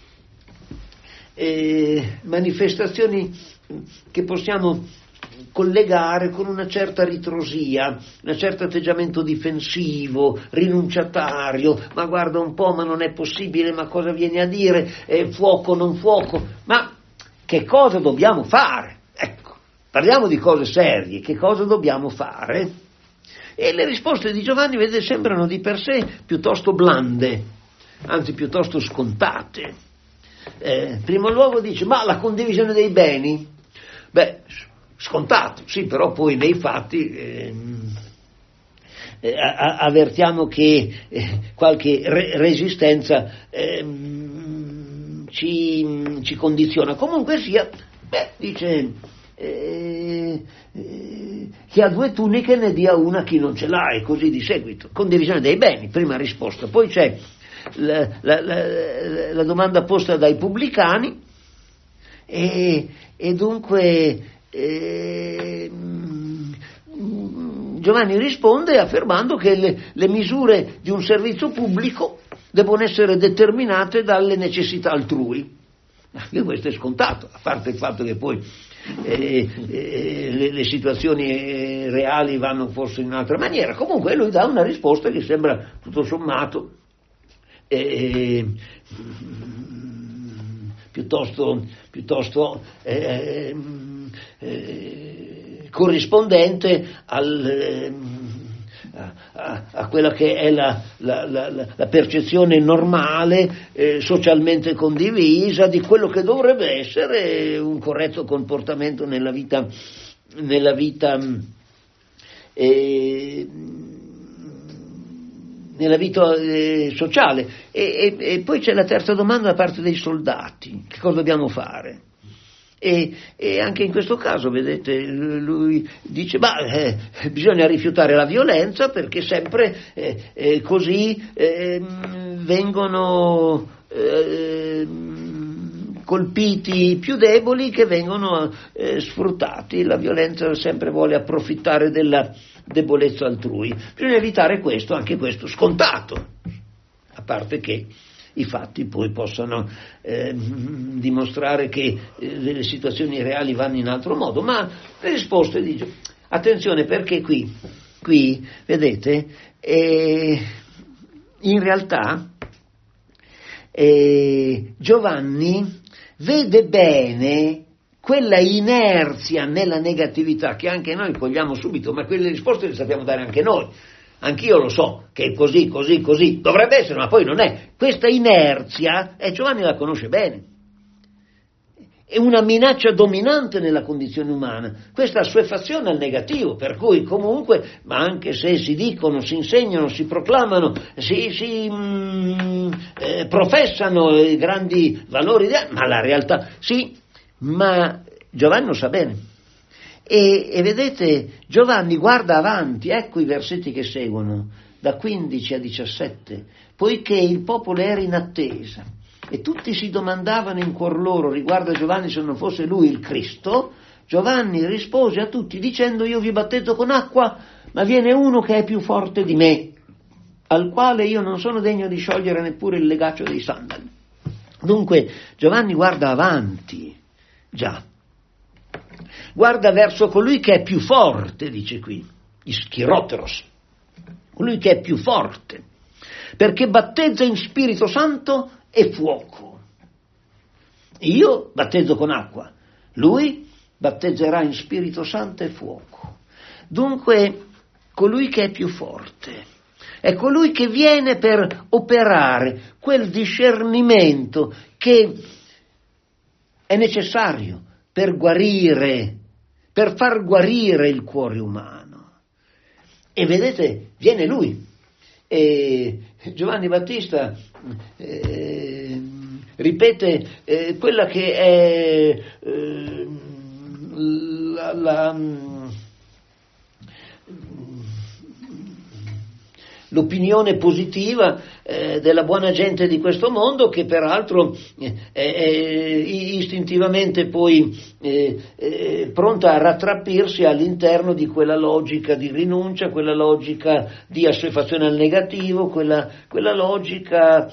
manifestazioni che possiamo collegare con una certa ritrosia, un certo atteggiamento difensivo, rinunciatario, ma guarda un po', ma non è possibile, ma cosa viene a dire, fuoco non fuoco, ma che cosa dobbiamo fare? Ecco, parliamo di cose serie, che cosa dobbiamo fare? E le risposte di Giovanni, vedete, sembrano di per sé piuttosto blande, anzi piuttosto scontate. In primo luogo dice, ma la condivisione dei beni? Beh, scontato, sì, però poi nei fatti avvertiamo che qualche resistenza ci condiziona. Comunque sia, dice, chi ha 2 tuniche ne dia una a chi non ce l'ha, e così di seguito. Condivisione dei beni, prima risposta. Poi c'è la domanda posta dai pubblicani, e dunque Giovanni risponde affermando che le misure di un servizio pubblico devono essere determinate dalle necessità altrui. Anche questo è scontato, a parte il fatto che poi le situazioni reali vanno forse in un'altra maniera. Comunque lui dà una risposta che sembra tutto sommato piuttosto corrispondente a quella che è la percezione normale, socialmente condivisa, di quello che dovrebbe essere un corretto comportamento nella vita sociale. E poi c'è la terza domanda da parte dei soldati: che cosa dobbiamo fare? E anche in questo caso, vedete, lui dice, bisogna rifiutare la violenza, perché sempre così vengono colpiti più deboli che vengono sfruttati. La violenza sempre vuole approfittare della debolezza altrui. Bisogna evitare questo, anche questo scontato, a parte che i fatti poi possano dimostrare che le situazioni reali vanno in altro modo, ma le risposte dice attenzione, perché qui vedete, in realtà Giovanni vede bene quella inerzia nella negatività che anche noi cogliamo subito, ma quelle risposte le sappiamo dare anche noi. Anch'io lo so che è così, dovrebbe essere, ma poi non è. Questa inerzia, Giovanni la conosce bene, è una minaccia dominante nella condizione umana, questa assuefazione al negativo, per cui comunque, ma anche se si dicono, si insegnano, si proclamano, si professano i grandi valori, ma la realtà, sì, ma Giovanni lo sa bene. E vedete, Giovanni guarda avanti, ecco i versetti che seguono, da 15 a 17, poiché il popolo era in attesa e tutti si domandavano in cuor loro riguardo a Giovanni se non fosse lui il Cristo, Giovanni rispose a tutti dicendo: io vi battezzo con acqua, ma viene uno che è più forte di me, al quale io non sono degno di sciogliere neppure il legaccio dei sandali. Dunque Giovanni guarda avanti, già. Guarda verso colui che è più forte, dice qui, Ischiroteros, colui che è più forte, perché battezza in Spirito Santo e fuoco. Io battezzo con acqua, lui battezzerà in Spirito Santo e fuoco. Dunque, colui che è più forte è colui che viene per operare quel discernimento che è necessario per guarire, per far guarire il cuore umano. E vedete, viene lui. E Giovanni Battista ripete quella che è l'opinione positiva della buona gente di questo mondo, che peraltro è istintivamente poi pronta a rattrappirsi all'interno di quella logica di rinuncia, quella logica di assuefazione al negativo, quella logica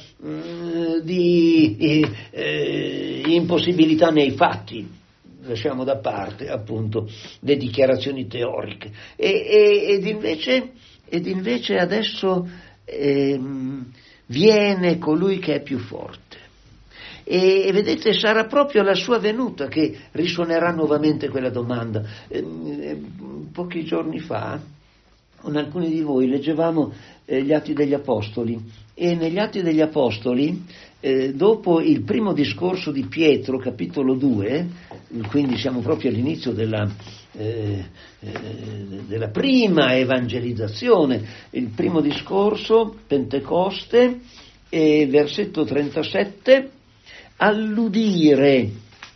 di impossibilità nei fatti. Lasciamo da parte appunto le dichiarazioni teoriche ed invece adesso viene colui che è più forte e vedete, sarà proprio la sua venuta che risuonerà nuovamente quella domanda. Pochi giorni fa con alcuni di voi leggevamo gli Atti degli Apostoli, e negli Atti degli Apostoli dopo il primo discorso di Pietro, capitolo 2, quindi siamo proprio all'inizio della prima evangelizzazione, il primo discorso, Pentecoste, versetto 37, all'udire,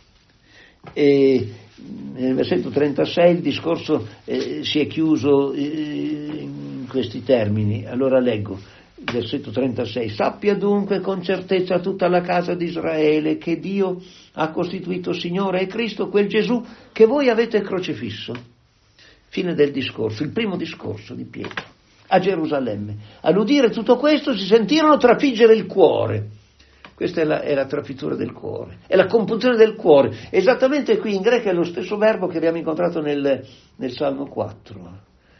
nel versetto 36 il discorso si è chiuso in questi termini, allora leggo. Versetto 36: sappia dunque con certezza tutta la casa di Israele che Dio ha costituito Signore e Cristo quel Gesù che voi avete crocifisso. Fine del discorso, il primo discorso di Pietro a Gerusalemme. All'udire tutto questo si sentirono trafiggere il cuore. Questa è la trafittura del cuore, è la compunzione del cuore. Esattamente qui in greco è lo stesso verbo che abbiamo incontrato nel Salmo 4.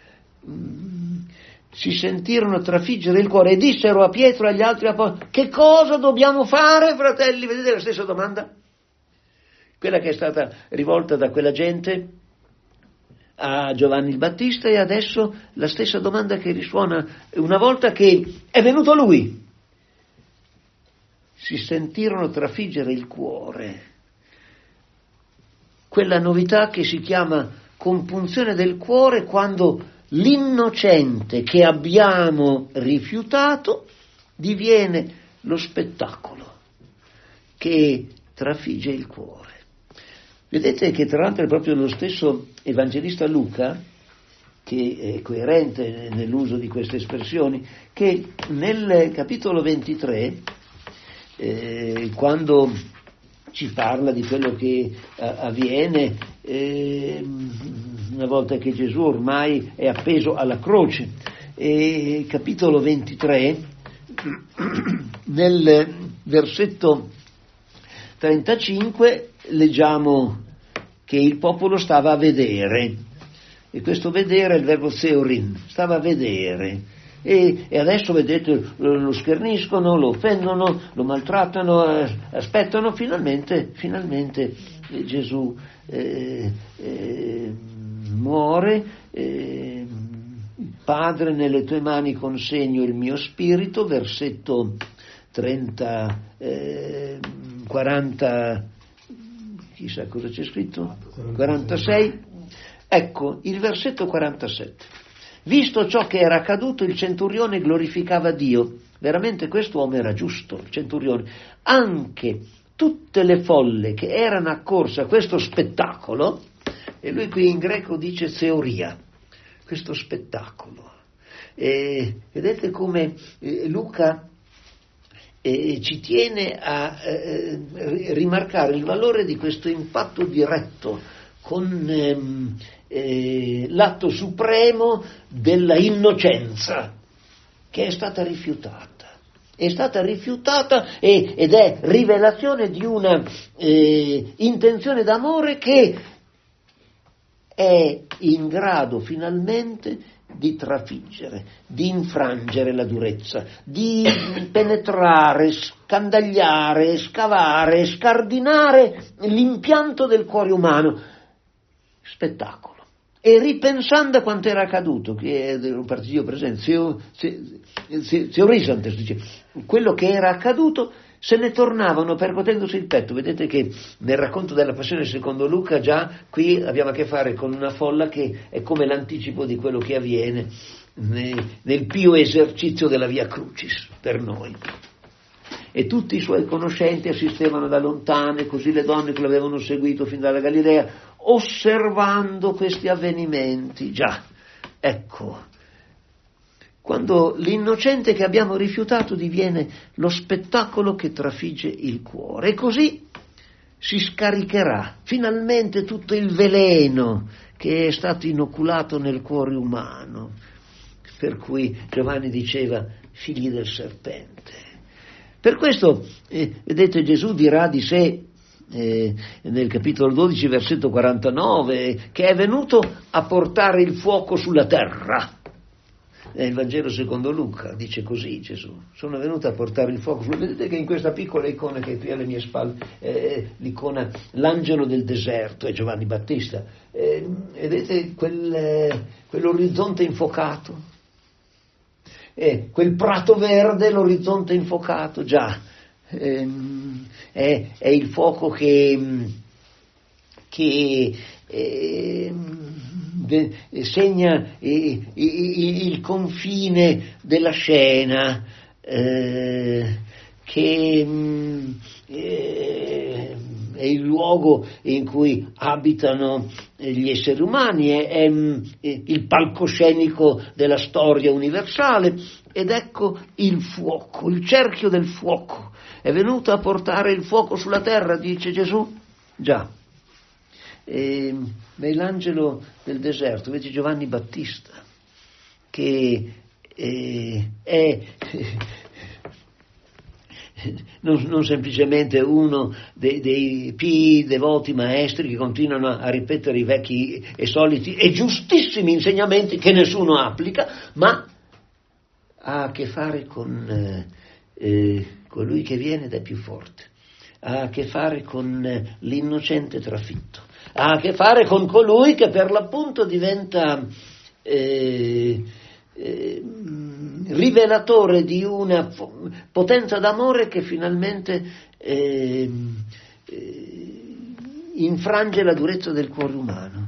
Si sentirono trafiggere il cuore e dissero a Pietro e agli altri apostoli: che cosa dobbiamo fare, fratelli? Vedete la stessa domanda? Quella che è stata rivolta da quella gente a Giovanni il Battista, e adesso la stessa domanda che risuona una volta che è venuto lui. Si sentirono trafiggere il cuore. Quella novità che si chiama compunzione del cuore, quando l'innocente che abbiamo rifiutato diviene lo spettacolo che trafigge il cuore. Vedete che tra l'altro è proprio lo stesso evangelista Luca, che è coerente nell'uso di queste espressioni, che nel capitolo 23, quando ci parla di quello che avviene una volta che Gesù ormai è appeso alla croce. E capitolo 23, nel versetto 35 leggiamo che il popolo stava a vedere, e questo vedere è il verbo theorin, stava a vedere, e adesso vedete lo scherniscono, lo offendono, lo maltrattano, aspettano, finalmente Gesù muore. Padre, nelle tue mani consegno il mio spirito, versetto 40, chissà cosa c'è scritto, 46, ecco il versetto 47. Visto ciò che era accaduto, il centurione glorificava Dio. Veramente quest'uomo era giusto, il centurione. Anche tutte le folle che erano accorse a questo spettacolo, e lui qui in greco dice theoria, questo spettacolo. Vedete come Luca ci tiene a rimarcare il valore di questo impatto diretto con l'atto supremo della innocenza che è stata rifiutata. È stata rifiutata ed è rivelazione di una intenzione d'amore che è in grado finalmente di trafiggere, di infrangere la durezza, di penetrare, scandagliare, scavare, scardinare l'impianto del cuore umano. Spettacolo. E ripensando a quanto era accaduto, che è un partito presente, Theorisantes dice, quello che era accaduto, se ne tornavano percotendosi il petto. Vedete che nel racconto della Passione secondo Luca già qui abbiamo a che fare con una folla che è come l'anticipo di quello che avviene nel pio esercizio della Via Crucis per noi. E tutti i suoi conoscenti assistevano da lontano, così le donne che l'avevano seguito fin dalla Galilea, osservando questi avvenimenti. Già, ecco, quando l'innocente che abbiamo rifiutato diviene lo spettacolo che trafigge il cuore, e così si scaricherà finalmente tutto il veleno che è stato inoculato nel cuore umano, per cui Giovanni diceva figli del serpente. Per questo, vedete, Gesù dirà di sé nel capitolo 12, versetto 49, che è venuto a portare il fuoco sulla terra. Il Vangelo secondo Luca dice così Gesù: sono venuto a portare il fuoco sulla terra. Vedete che in questa piccola icona che è qui alle mie spalle, l'icona l'angelo del deserto è Giovanni Battista. Vedete quell'orizzonte infuocato? Quel prato verde, l'orizzonte infuocato, già, è il fuoco che segna il confine della scena, che è il luogo in cui abitano gli esseri umani, è il palcoscenico della storia universale. Ed ecco il fuoco, il cerchio del fuoco. È venuto a portare il fuoco sulla terra, dice Gesù? Già. L'angelo del deserto, vedi Giovanni Battista, che è non semplicemente uno dei pii devoti maestri che continuano a ripetere i vecchi e soliti e giustissimi insegnamenti che nessuno applica, ma ha a che fare con colui che viene ed è più forte, ha a che fare con l'innocente trafitto, ha a che fare con colui che per l'appunto diventa rivelatore di una potenza d'amore che finalmente infrange la durezza del cuore umano.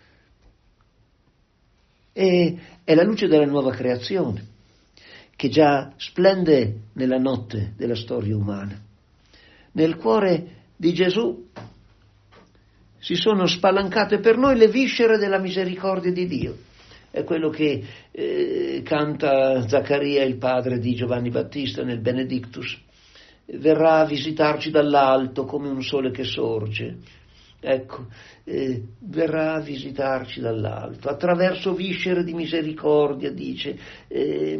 E è la luce della nuova creazione che già splende nella notte della storia umana. Nel cuore di Gesù si sono spalancate per noi le viscere della misericordia di Dio. È quello che canta Zaccaria, il padre di Giovanni Battista, nel Benedictus. verrà a visitarci dall'alto come un sole che sorge. Ecco, verrà a visitarci dall'alto, attraverso viscere di misericordia, dice, e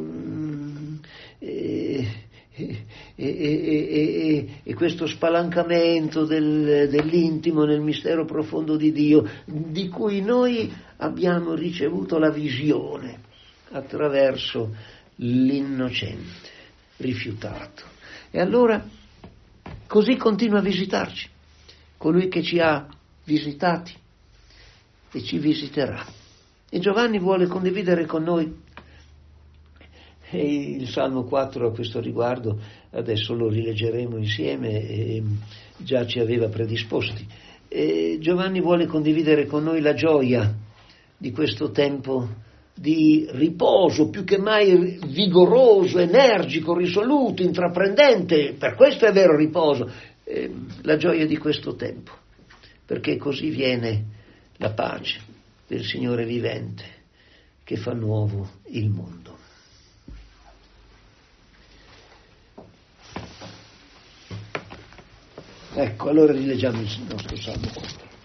questo spalancamento dell'intimo nel mistero profondo di Dio, di cui noi abbiamo ricevuto la visione attraverso l'innocente rifiutato. E allora così continua a visitarci colui che ci ha visitati e ci visiterà. E Giovanni vuole condividere con noi, e il Salmo 4 a questo riguardo adesso lo rileggeremo insieme, e già ci aveva predisposti. E Giovanni vuole condividere con noi la gioia di questo tempo di riposo, più che mai vigoroso, energico, risoluto, intraprendente. Per questo è vero riposo, la gioia di questo tempo, perché così viene la pace del Signore vivente che fa nuovo il mondo. Ecco, allora rileggiamo il nostro Salmo 4.